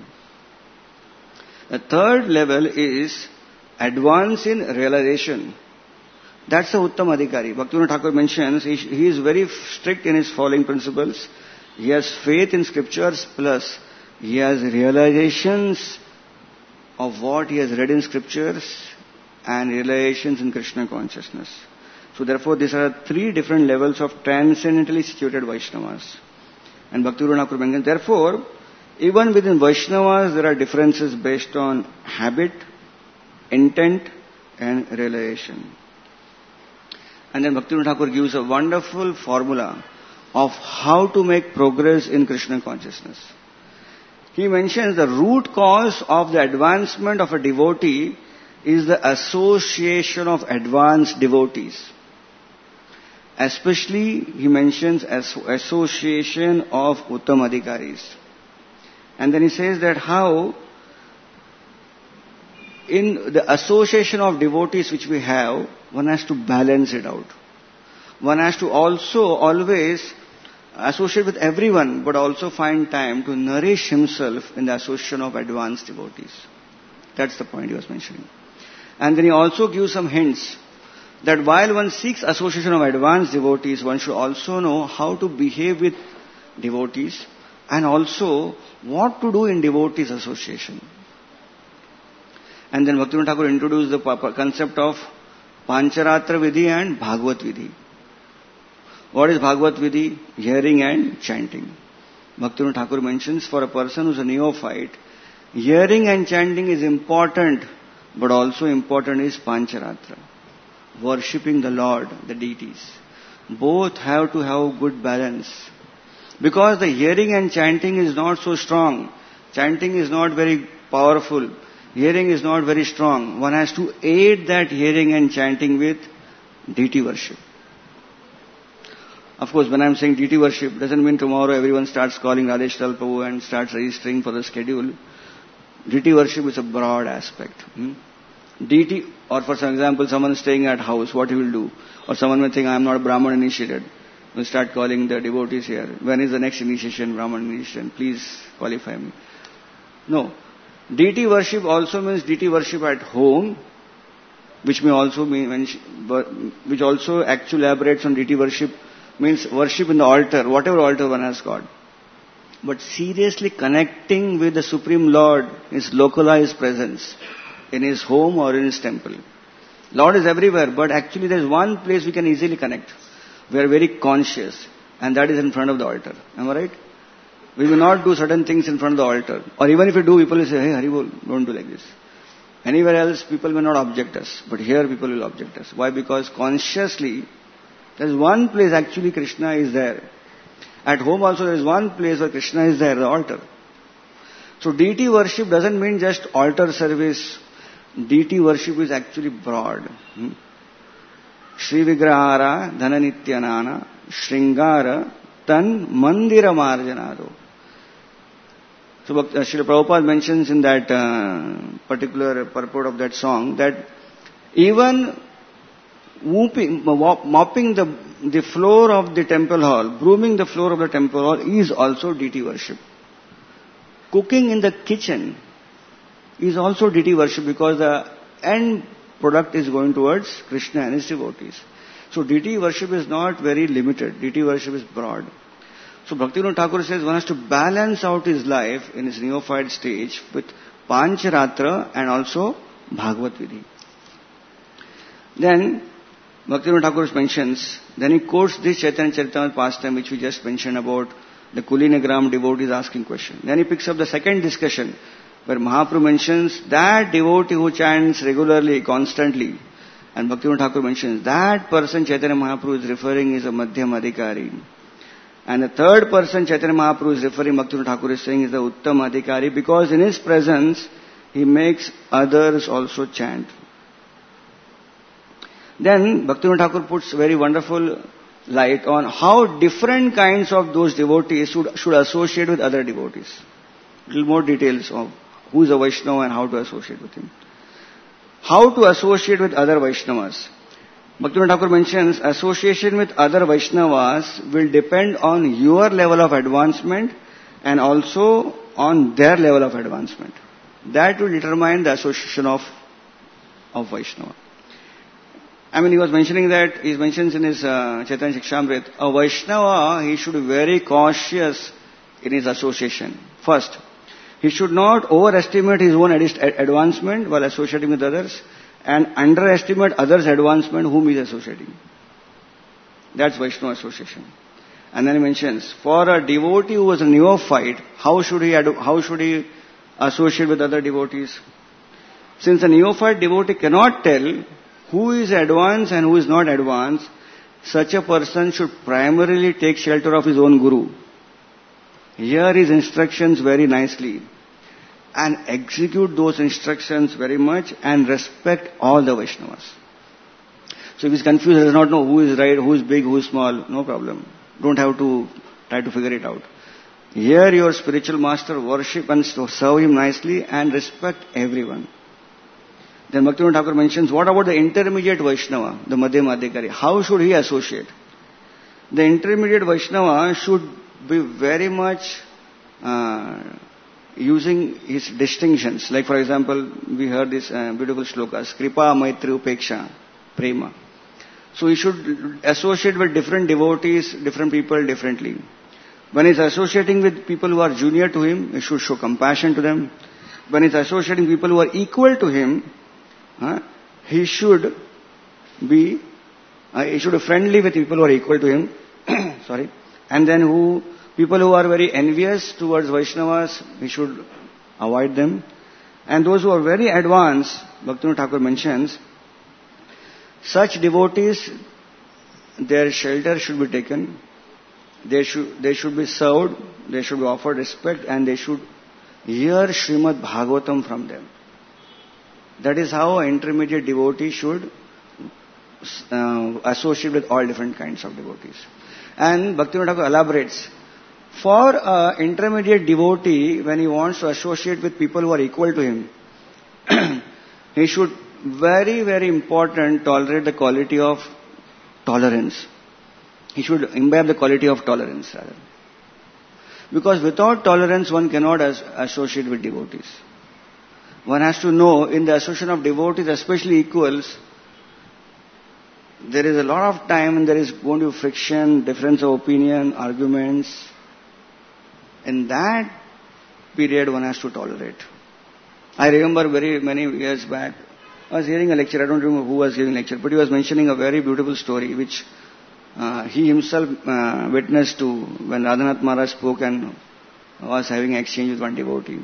The third level is advance in realization. That's the Uttam Adhikari. Bhaktivinoda Thakur mentions he, he is very strict in his following principles. He has faith in scriptures plus he has realizations of what he has read in scriptures and realizations in Krishna consciousness. So therefore these are three different levels of transcendentally situated Vaishnavas. And Bhaktivinoda Thakur mentions, therefore, even within Vaishnavas there are differences based on habit, intent and realization. And then Bhaktivinoda Thakur gives a wonderful formula of how to make progress in Krishna consciousness. He mentions the root cause of the advancement of a devotee is the association of advanced devotees. Especially, he mentions as association of Uttam Adhikaris. And then he says that how in the association of devotees which we have, one has to balance it out. One has to also always associate with everyone, but also find time to nourish himself in the association of advanced devotees. That's the point he was mentioning. And then he also gives some hints that while one seeks association of advanced devotees, one should also know how to behave with devotees and also what to do in devotees association. And then Bhaktivinoda Thakur introduced the concept of Pancharatra Vidhi and Bhagavad Vidhi. What is Bhagavad Vidhi? Hearing and chanting. Bhaktivinoda Thakur mentions for a person who is a neophyte, hearing and chanting is important, but also important is Pancharatra. Worshipping the Lord, the deities. Both have to have good balance. Because the hearing and chanting is not so strong. Chanting is not very powerful. Hearing is not very strong. One has to aid that hearing and chanting with deity worship. Of course, when I am saying deity worship, doesn't mean tomorrow everyone starts calling Radheshtal Prabhu and starts registering for the schedule. Deity worship is a broad aspect. Hmm? Deity, or for example, someone staying at house, what he will do? Or someone may think, I am not Brahman initiated. Will start calling the devotees here. When is the next initiation, Brahman initiation? Please qualify me. No. Deity worship also means deity worship at home, which may also mean, which also actually elaborates on deity worship, means worship in the altar, whatever altar one has got. But seriously connecting with the Supreme Lord, His localized presence in His home or in His temple. Lord is everywhere, but actually there is one place we can easily connect. We are very conscious, and that is in front of the altar. Am I right? We will not do certain things in front of the altar. Or even if we do, people will say, hey, Haribol, don't do like this. Anywhere else, people may not object us. But here, people will object us. Why? Because consciously, there is one place actually Krishna is there. At home also, there is one place where Krishna is there, the altar. So, deity worship doesn't mean just altar service. Deity worship is actually broad. Hmm? Shri Vigrahara Dhananityanana Shringara Tan Mandira Marjanado. So uh, Srila Prabhupada mentions in that uh, particular purport of that song that even whooping, mopping the, the floor of the temple hall, brooming the floor of the temple hall is also deity worship. Cooking in the kitchen is also deity worship because the end product is going towards Krishna and his devotees. So deity worship is not very limited. Deity worship is broad. So Bhaktivinoda Thakur says one has to balance out his life in his neophyte stage with Pancharatra and also Bhagavad Vidhi. Then Bhaktivinoda Thakur mentions, then he quotes this Chaitanya Charitamrita pastime which we just mentioned about the Kulinagram devotees asking question. Then he picks up the second discussion where Mahaprabhu mentions that devotee who chants regularly, constantly, and Bhaktivinoda Thakur mentions that person Chaitanya Mahaprabhu is referring is a Madhyam Adhikari. And the third person Chaitanya Mahaprabhu is referring, Bhaktivinoda Thakur is saying is the Uttam Adhikari because in his presence he makes others also chant. Then Bhaktivinoda Thakur puts very wonderful light on how different kinds of those devotees should, should associate with other devotees. A little more details of who is a Vaishnava and how to associate with him. How to associate with other Vaishnavas. Bhaktivinoda Thakur mentions association with other Vaishnavas will depend on your level of advancement and also on their level of advancement. That will determine the association of, of Vaishnava. I mean, he was mentioning that, he mentions in his uh, Chaitanya Shikshamrit, a Vaishnava, he should be very cautious in his association. First, he should not overestimate his own ad- advancement while associating with others and underestimate others' advancement whom he is associating. That's Vaishnava association. And then he mentions, for a devotee who was a neophyte, how should he, ad- how should he associate with other devotees? Since a neophyte devotee cannot tell who is advanced and who is not advanced, such a person should primarily take shelter of his own guru. hear his instructions very nicely, and execute those instructions very much, and respect all the Vaishnavas. So if he's confused, he does not know who is right, who is big, who is small, no problem. Don't have to try to figure it out. Hear your spiritual master, worship and serve him nicely, and respect everyone. Then Bhaktivinoda Thakur mentions, what about the intermediate Vaishnava, the Madhyama Adhikari? How should he associate? The intermediate Vaishnava should be very much uh, using his distinctions. Like for example, we heard this uh, beautiful shlokas, Kripa, Maitri, Upeksha, Prema. So he should associate with different devotees, different people differently. When he's associating with people who are junior to him, he should show compassion to them. When he's associating people who are equal to him, huh, he should be, uh, he should be friendly with people who are equal to him. Sorry. And then who, people who are very envious towards Vaishnavas, he should avoid them. And those who are very advanced, Bhaktivinoda Thakur mentions, such devotees, their shelter should be taken. They should, they should be served, they should be offered respect, and they should hear Srimad Bhagavatam from them. That is how an intermediate devotee should uh, associate with all different kinds of devotees. And Bhaktivinoda Thakur elaborates, for an intermediate devotee, when he wants to associate with people who are equal to him, he should very, very important tolerate the quality of tolerance. He should imbibe the quality of tolerance rather. Because without tolerance one cannot as- associate with devotees. One has to know in the association of devotees, especially equals, there is a lot of time and there is going to be friction, difference of opinion, arguments. In that period one has to tolerate. I remember very many years back, I was hearing a lecture, I don't remember who was giving lecture, but he was mentioning a very beautiful story which uh, he himself uh, witnessed to when Radhanath Maharaj spoke and was having exchange with one devotee.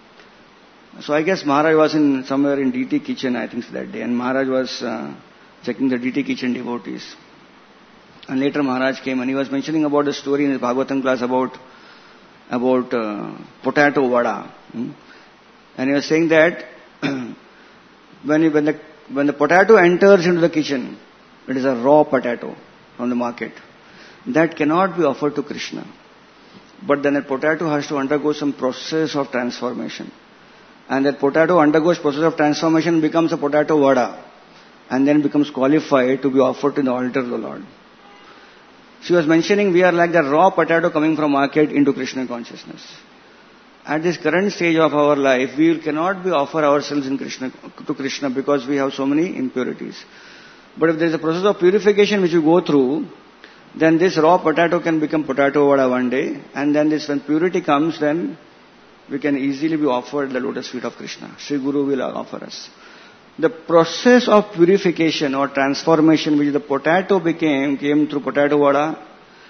So I guess Maharaj was in somewhere in D T kitchen, I think that day, and Maharaj was uh, checking the D T kitchen devotees. And later Maharaj came and he was mentioning about the story in his Bhagavatam class about about uh, potato vada. Hmm? And he was saying that when, he, when, the, when the potato enters into the kitchen, it is a raw potato from the market. That cannot be offered to Krishna. But then the potato has to undergo some process of transformation. And that potato undergoes process of transformation, becomes a potato vada, and then becomes qualified to be offered to the altar of the Lord. She was mentioning we are like the raw potato coming from market into Krishna consciousness. At this current stage of our life, we cannot be offer ourselves in Krishna, to Krishna because we have so many impurities. But if there is a process of purification which we go through, then this raw potato can become potato vada one day, and then this when purity comes, then we can easily be offered the lotus feet of Krishna. Sri Guru will offer us. The process of purification or transformation which the potato became, came through potato vada,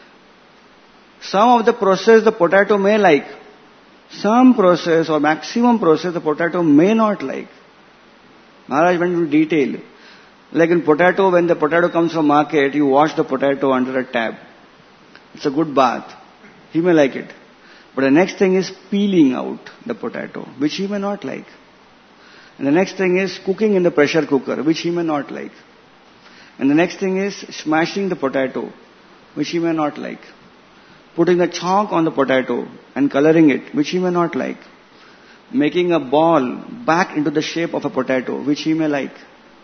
some of the process the potato may like. Some process or maximum process the potato may not like. Maharaj went into detail. Like in potato, when the potato comes from market, you wash the potato under a tap. It's a good bath. He may like it. But the next thing is peeling out the potato, which he may not like. And the next thing is cooking in the pressure cooker, which he may not like. And the next thing is smashing the potato, which he may not like. Putting the chalk on the potato and coloring it, which he may not like. Making a ball back into the shape of a potato, which he may like.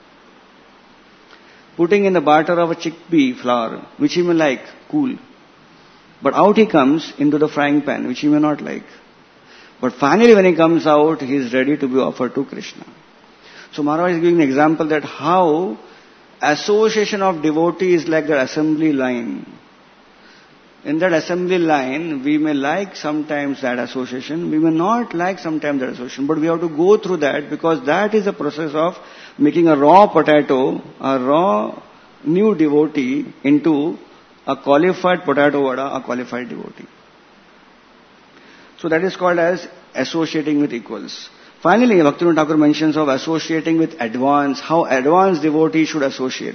Putting in the batter of a chickpea flour, which he may like, cool. But out he comes into the frying pan, which he may not like. But finally when he comes out, he is ready to be offered to Krishna. So Maharaj is giving an example that how association of devotees is like the assembly line. In that assembly line, we may like sometimes that association, we may not like sometimes that association, but we have to go through that because that is the process of making a raw potato, a raw new devotee into a qualified potato vada, a qualified devotee. So that is called as associating with equals. Finally, Bhaktivinoda Thakur mentions of associating with advanced, how advanced devotees should associate.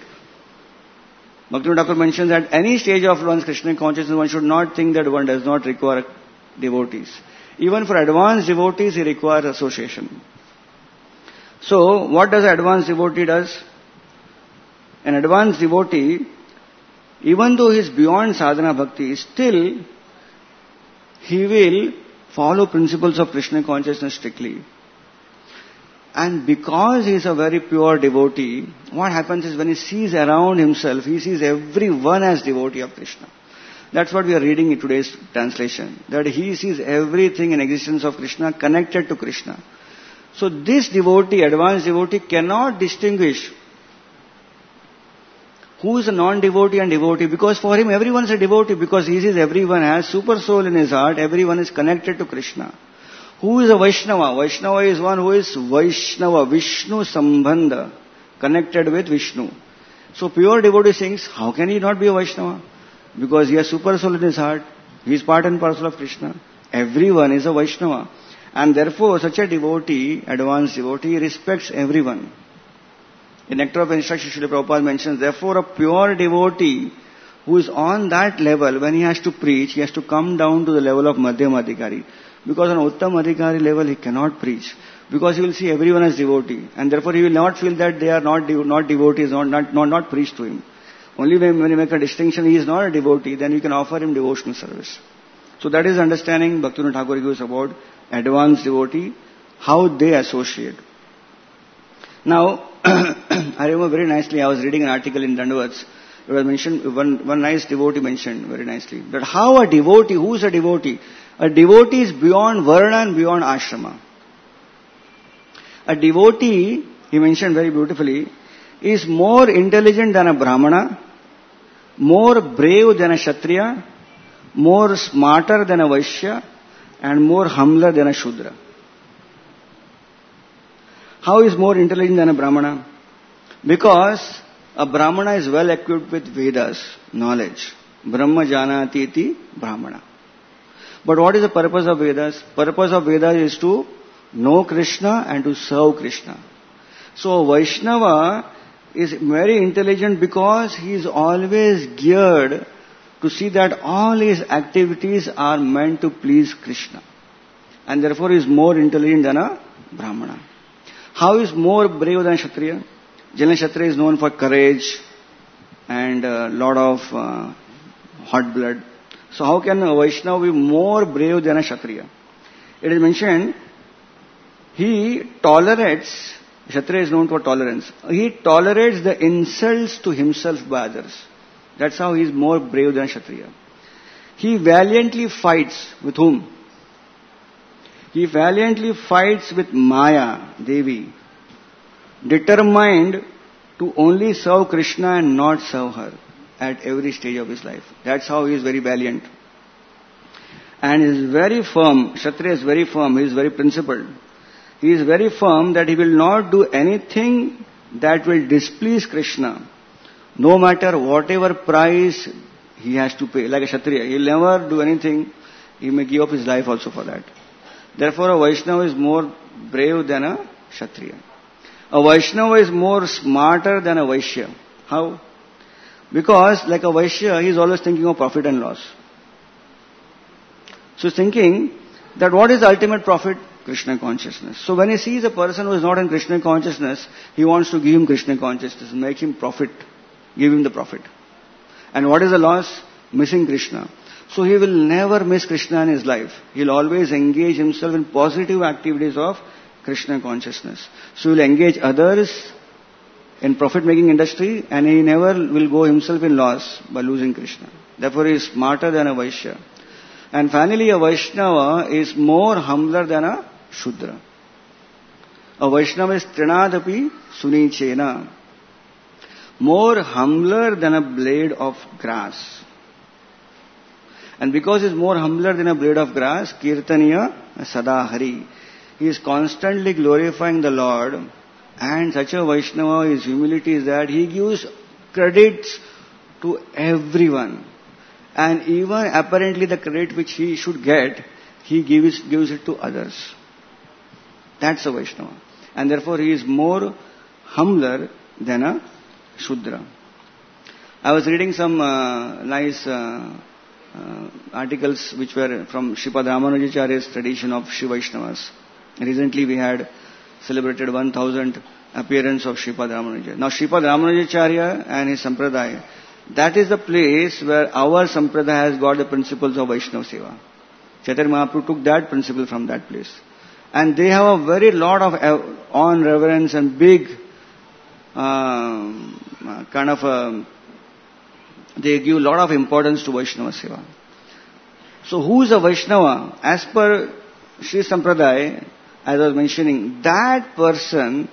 Bhaktivinoda Thakur mentions that any stage of one's Krishna consciousness, one should not think that one does not require devotees. Even for advanced devotees, he requires association. So, what does an advanced devotee does? An advanced devotee, even though he is beyond sadhana bhakti, still he will follow principles of Krishna consciousness strictly. And because he is a very pure devotee, what happens is when he sees around himself, he sees everyone as devotee of Krishna. That's what we are reading in today's translation. That he sees everything in existence of Krishna connected to Krishna. So this devotee, advanced devotee, cannot distinguish who is a non-devotee and devotee, because for him everyone is a devotee, because he sees everyone has super soul in his heart, everyone is connected to Krishna. Who is a Vaishnava? Vaishnava is one who is Vaishnava, Vishnu Sambandha, connected with Vishnu. So pure devotee thinks, how can he not be a Vaishnava? Because he has super soul in his heart, he is part and parcel of Krishna. Everyone is a Vaishnava. And therefore such a devotee, advanced devotee, respects everyone. In Nectar of Instruction, Srila Prabhupada mentions, therefore a pure devotee who is on that level, when he has to preach, he has to come down to the level of Madhyam Adhikari. Because on Uttam Adhikari level, he cannot preach. Because he will see everyone as devotee. And therefore he will not feel that they are not, de- not devotees, not, not, not, not preached to him. Only when, when you make a distinction, he is not a devotee, then you can offer him devotional service. So that is understanding Bhaktivinoda Thakur gives about advanced devotee, how they associate. Now, I remember very nicely, I was reading an article in Dandavats. It was mentioned, one, one nice devotee mentioned very nicely, that how a devotee, who is a devotee? A devotee is beyond Varna and beyond Ashrama. A devotee, he mentioned very beautifully, is more intelligent than a Brahmana, more brave than a Kshatriya, more smarter than a Vaishya, and more humbler than a Shudra. How is more intelligent than a Brahmana? Because a Brahmana is well equipped with Vedas, knowledge. Brahma janati iti Brahmana. But what is the purpose of Vedas? Purpose of Vedas is to know Krishna and to serve Krishna. So Vaishnava is very intelligent because he is always geared to see that all his activities are meant to please Krishna. And therefore he is more intelligent than a Brahmana. How is more brave than Kshatriya? Generally Kshatriya is known for courage and a lot of uh, hot blood. So how can a Vaishnava be more brave than a Kshatriya? It is mentioned, he tolerates, Kshatriya is known for tolerance, he tolerates the insults to himself by others. That's how he is more brave than Kshatriya. He valiantly fights with whom? He valiantly fights with Maya, Devi, determined to only serve Krishna and not serve her at every stage of his life. That's how he is very valiant. And he is very firm, Kshatriya is very firm, he is very principled. He is very firm that he will not do anything that will displease Krishna, no matter whatever price he has to pay. Like a Kshatriya, he will never do anything, he may give up his life also for that. Therefore a Vaishnava is more brave than a Kshatriya. A Vaishnava is more smarter than a Vaishya. How? Because like a Vaishya, he is always thinking of profit and loss. So he's thinking that what is the ultimate profit? Krishna consciousness. So when he sees a person who is not in Krishna consciousness, he wants to give him Krishna consciousness, make him profit, give him the profit. And what is the loss? Missing Krishna. So he will never miss Krishna in his life. He will always engage himself in positive activities of Krishna consciousness. So he will engage others in profit-making industry and he never will go himself in loss by losing Krishna. Therefore he is smarter than a Vaishya. And finally a Vaishnava is more humbler than a Shudra. A Vaishnava is Trinadapi Sunichena. More humbler than a blade of grass. And because he is more humbler than a blade of grass, Kirtaniya Sadahari. He is constantly glorifying the Lord. And such a Vaishnava, his humility is that he gives credits to everyone. And even apparently the credit which he should get, he gives, gives it to others. That's a Vaishnava. And therefore he is more humbler than a Shudra. I was reading some uh, nice uh, uh, articles which were from Sripad Ramanujacharya's tradition of Shiv Vaishnavas. Recently we had celebrated one thousand appearance of Sripad Ramanujacharya. Now Sripad Ramanujacharya and his Sampradaya, that is the place where our Sampradaya has got the principles of Vaishnava Seva. Chaitanya Mahaprabhu took that principle from that place. And they have a very lot of on reverence and big uh, kind of a, they give a lot of importance to Vaishnava Seva. So who is a Vaishnava? As per Sri Sampradaya, as I was mentioning, that person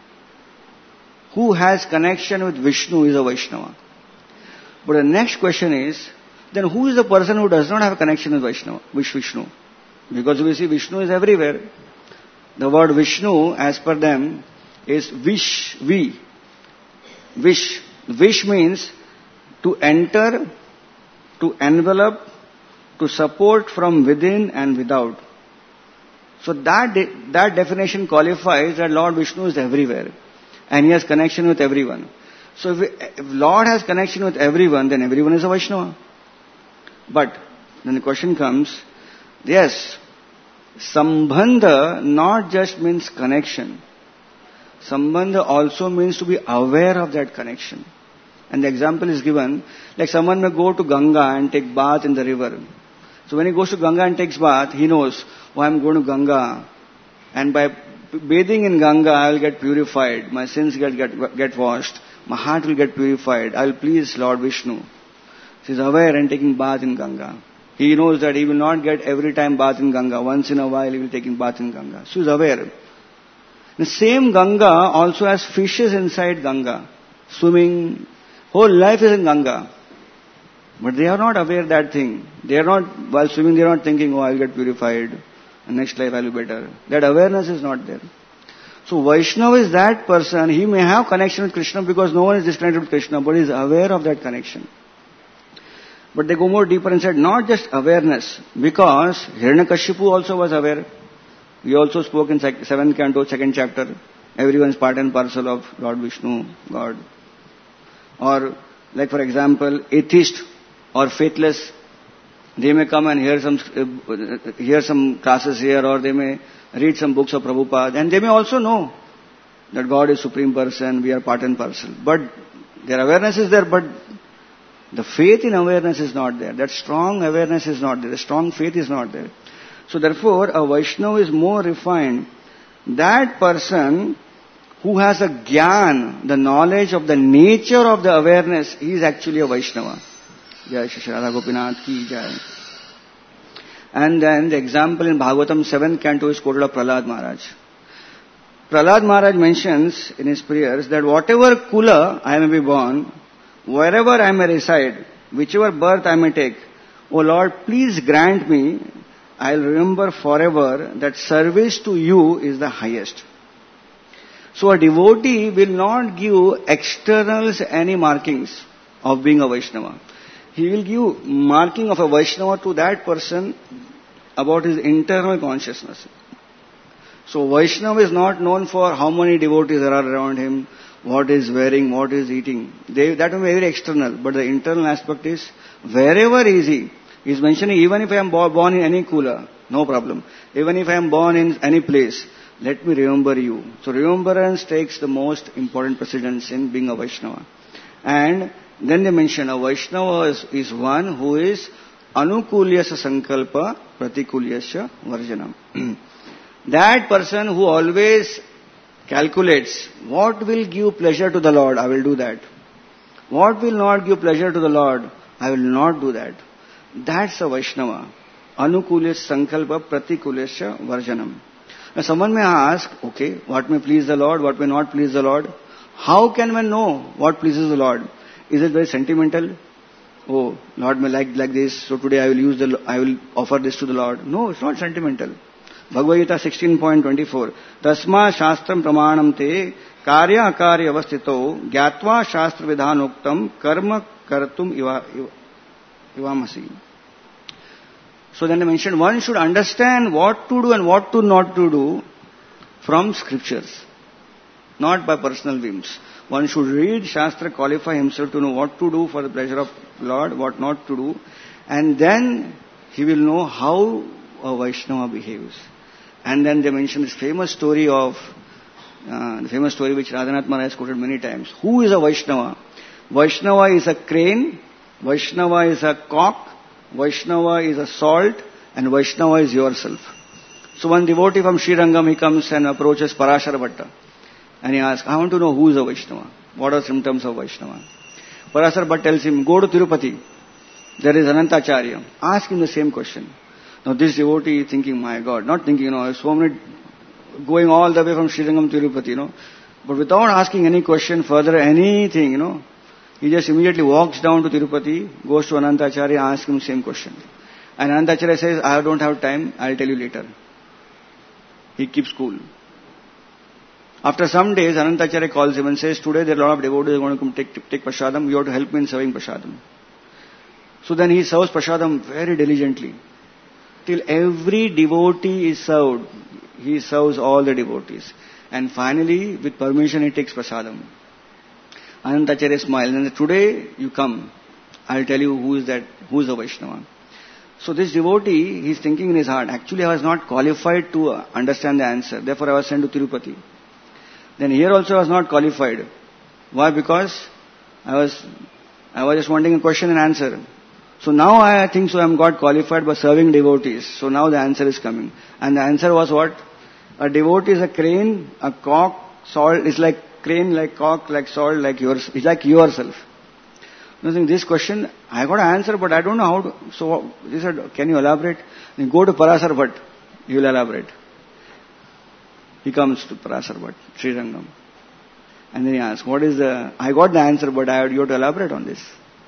who has connection with Vishnu is a Vaishnava. But the next question is, then who is the person who does not have a connection with Vaishnava, with Vishnu? Because we see Vishnu is everywhere. The word Vishnu, as per them, is Vish, Vi. Vish. Vish means to enter, to envelop, to support from within and without. So that de- that definition qualifies that Lord Vishnu is everywhere. And he has connection with everyone. So if, we, if Lord has connection with everyone, then everyone is a Vaishnava. But then the question comes, yes, Sambandha not just means connection. Sambandha also means to be aware of that connection. And the example is given, like someone may go to Ganga and take bath in the river. So when he goes to Ganga and takes bath, he knows, oh, I am going to Ganga. And by bathing in Ganga, I will get purified. My sins get, get, get washed. My heart will get purified. I will please Lord Vishnu. He is aware and taking bath in Ganga. He knows that he will not get every time bath in Ganga. Once in a while he will take bath in Ganga. So he is aware. The same Ganga also has fishes inside Ganga. Swimming. Whole life is in Ganga. But they are not aware that thing. They are not, while swimming they are not thinking, oh, I will get purified. And next life I will be better. That awareness is not there. So Vaishnava is that person, he may have connection with Krishna because no one is disconnected with Krishna, but he is aware of that connection. But they go more deeper and said, not just awareness, because Hiranyakashipu also was aware. We also spoke in seventh canto, second chapter. Everyone is part and parcel of Lord Vishnu, God. Or, like for example, atheist or faithless, they may come and hear some uh, hear some classes here, or they may read some books of Prabhupada, and they may also know that God is Supreme Person, we are part and parcel. But their awareness is there, but the faith in awareness is not there. That strong awareness is not there. The strong faith is not there. So therefore, a Vaishnava is more refined. That person who has a gyan, the knowledge of the nature of the awareness, he is actually a Vaishnava. Jai Shri Radha Gopinath ki Jai. And then the example in Bhagavatam seventh canto is quoted of Prahlad Maharaj. Prahlad Maharaj mentions in his prayers that whatever kula I may be born, wherever I may reside, whichever birth I may take, O Lord, please grant me, I will remember forever that service to you is the highest. So a devotee will not give externals any markings of being a Vaishnava. He will give marking of a Vaishnava to that person about his internal consciousness. So Vaishnava is not known for how many devotees there are around him, what is wearing, what is eating. They, that will be very external. But the internal aspect is, wherever is he, he is mentioning, even if I am born in any kula, no problem. Even if I am born in any place, let me remember you. So remembrance takes the most important precedence in being a Vaishnava. And then they mention a Vaishnava is, is one who is anukulyasya sankalpa pratikulyasya varjanam. That person who always calculates what will give pleasure to the Lord, I will do that. What will not give pleasure to the Lord, I will not do that. That's a Vaishnava. Anukulyasya sankalpa pratikulyasya varjanam. Now someone may ask, okay, what may please the Lord, what may not please the Lord? How can one know what pleases the Lord? Is it very sentimental? Oh, Lord may like like this, so today I will use the, I will offer this to the Lord. No, it's not sentimental. Bhagavad Gita sixteen point twenty-four. Tasma shastram pramanam te karya akarya avastito gyatva shastra vidhanoktam karma kartum iva, iva, ivamasi. So then they mentioned one should understand what to do and what to not to do from scriptures, not by personal whims. One should read Shastra, qualify himself to know what to do for the pleasure of Lord, what not to do. And then he will know how a Vaishnava behaves. And then they mention this famous story of, uh, the famous story which Radhanath Maharaj has quoted many times. Who is a Vaishnava? Vaishnava is a crane, Vaishnava is a cock, Vaishnava is a salt, and Vaishnava is yourself. So one devotee from Sri Rangam, he comes and approaches Parashara Bhatta. And he asks, I want to know who is a Vaishnava. What are symptoms of Vaishnava? Parashara Bhatta tells him, go to Tirupati. There is Anantacharya. Ask him the same question. Now this devotee is thinking, my God, not thinking, you know, so many, going all the way from Sri Rangam to Tirupati, you know. But without asking any question further, anything, you know, he just immediately walks down to Tirupati, goes to Anantacharya, asks him the same question. And Anantacharya says, I don't have time, I'll tell you later. He keeps cool. After some days, Anantacharya calls him and says, today there are a lot of devotees who are going to come take, take prasadam, you have to help me in serving prasadam. So then he serves prasadam very diligently. Till every devotee is served, he serves all the devotees. And finally, with permission, he takes prasadam. Anantacharya smiles and says, today you come, I'll tell you who is that, who is the Vaishnava. So this devotee, he's thinking in his heart, actually I was not qualified to understand the answer, therefore I was sent to Tirupati. Then here also I was not qualified. Why? Because I was, I was just wanting a question and answer. So now I think so I am got qualified by serving devotees. So now the answer is coming. And the answer was what? A devotee is a crane, a cock, salt, it's like crane, like cock, like salt, like yours, it's like yourself. You think this question, I got an answer, but I don't know how to, so he said, can you elaborate? Then go to Parasar Bhatt, he will elaborate. He comes to Parasar Bhatt, Sri Rangam. And then he asks, what is the, I got the answer, but I, you have to elaborate on this.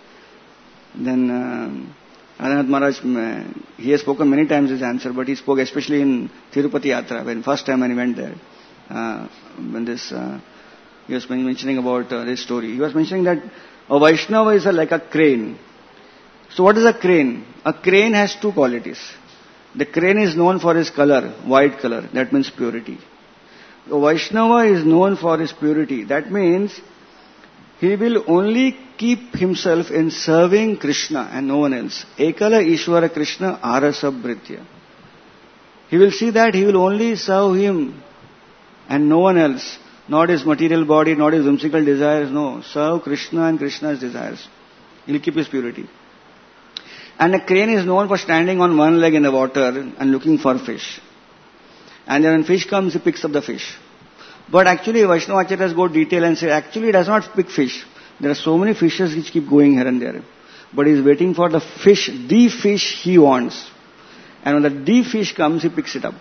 Then, uh, Radhanath Maharaj, he has spoken many times his answer, but he spoke especially in Tirupati Yatra, when first time when he went there. Uh, when this, uh, he was mentioning about uh, this story. He was mentioning that a Vaishnava is a, like a crane. So what is a crane? A crane has two qualities. The crane is known for his color, white color, that means purity. A Vaishnava is known for his purity. That means he will only keep himself in serving Krishna and no one else. Ekala Ishvara Krishna Arasa Bhritya. He will see that he will only serve him and no one else. Not his material body, not his whimsical desires, no. Serve Krishna and Krishna's desires. He will keep his purity. And a crane is known for standing on one leg in the water and looking for fish. And then when fish comes, he picks up the fish. But actually, Vaishnava Acharyas go detail and say, actually he does not pick fish. There are so many fishes which keep going here and there. But he is waiting for the fish, the fish he wants. And when the the fish comes, he picks it up.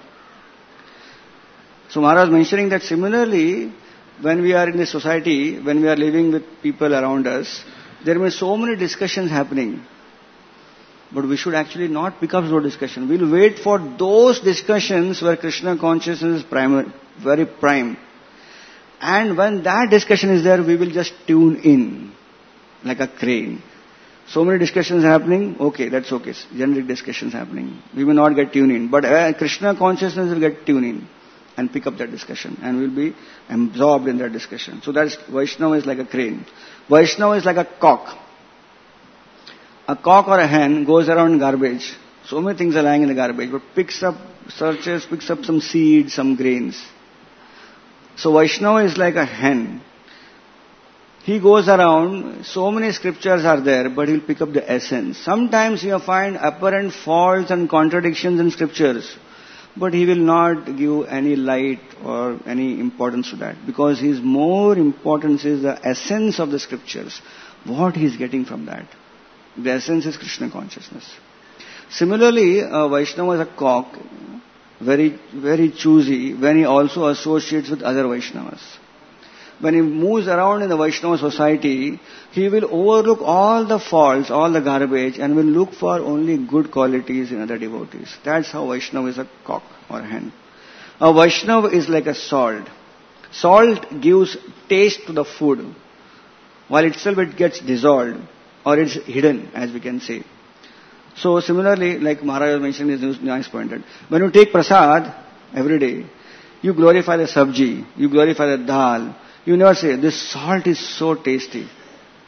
So Maharaj was mentioning that similarly, when we are in the society, when we are living with people around us, there may be so many discussions happening. But we should actually not pick up those discussions. We'll wait for those discussions where Krishna consciousness is primary, very prime. And when that discussion is there, we will just tune in like a crane. So many discussions happening, okay, that's okay. Generic discussions happening. We will not get tuned in. But uh, Krishna consciousness will get tuned in and pick up that discussion. And will be absorbed in that discussion. So that's, Vaishnava is like a crane. Vaishnava is like a cock. A cock or a hen goes around garbage. So many things are lying in the garbage, but picks up, searches, picks up some seeds, some grains. So Vaishnava is like a hen. He goes around, so many scriptures are there, but he'll pick up the essence. Sometimes you'll find apparent faults and contradictions in scriptures, but he will not give any light or any importance to that, because his more importance is the essence of the scriptures, what he is getting from that. The essence is Krishna consciousness. Similarly, a Vaishnava is a cock, very, very choosy when he also associates with other Vaishnavas. When he moves around in the Vaishnava society, he will overlook all the faults, all the garbage, and will look for only good qualities in other devotees. That's how Vaishnava is a cock or a hen. A Vaishnava is like a salt. Salt gives taste to the food, while itself it gets dissolved, or it's hidden, as we can say. So similarly, like Maharaj mentioned, is nice pointed. When you take prasad every day, you glorify the sabji, you glorify the dal. You never say, this salt is so tasty.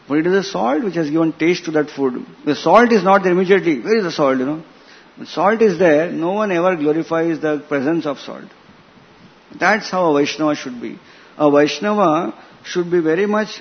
But it is the salt which has given taste to that food. The salt is not there immediately. Where is the salt, you know? The salt is there. No one ever glorifies the presence of salt. That's how a Vaishnava should be. A Vaishnava should be very much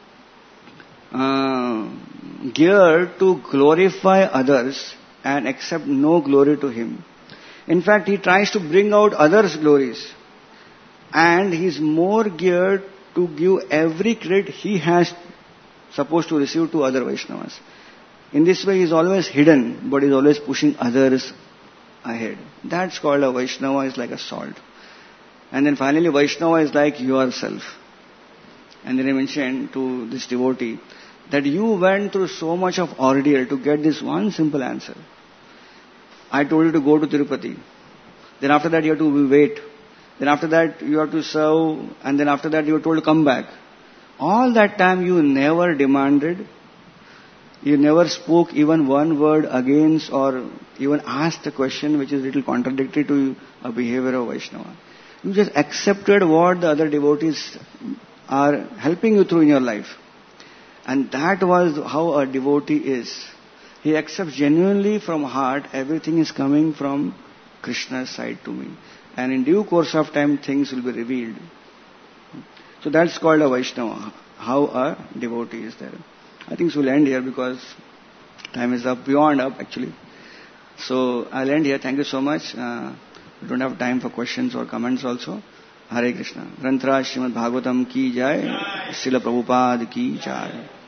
uh, geared to glorify others and accept no glory to him. In fact, he tries to bring out others' glories. And he is more geared to give every credit he has supposed to receive to other Vaishnavas. In this way, he is always hidden, but he is always pushing others ahead. That's called a Vaishnava, is like a salt. And then finally, Vaishnava is like yourself. And then I mentioned to this devotee that you went through so much of ordeal to get this one simple answer. I told you to go to Tirupati. Then after that, you have to wait. Then after that, you have to serve. And then after that, you were told to come back. All that time, you never demanded. You never spoke even one word against or even asked a question which is a little contradictory to a behavior of Vaishnava. You just accepted what the other devotees are helping you through in your life. And that was how a devotee is. He accepts genuinely from heart everything is coming from Krishna's side to me. And in due course of time, things will be revealed. So that's called a Vaishnava, how a devotee is there. I think so we'll end here because time is up, beyond up actually. So I'll end here. Thank you so much. Uh, we don't have time for questions or comments also. Hare Krishna. Granthra Srimad Bhagavatam ki jai. Srila Prabhupada ki jai.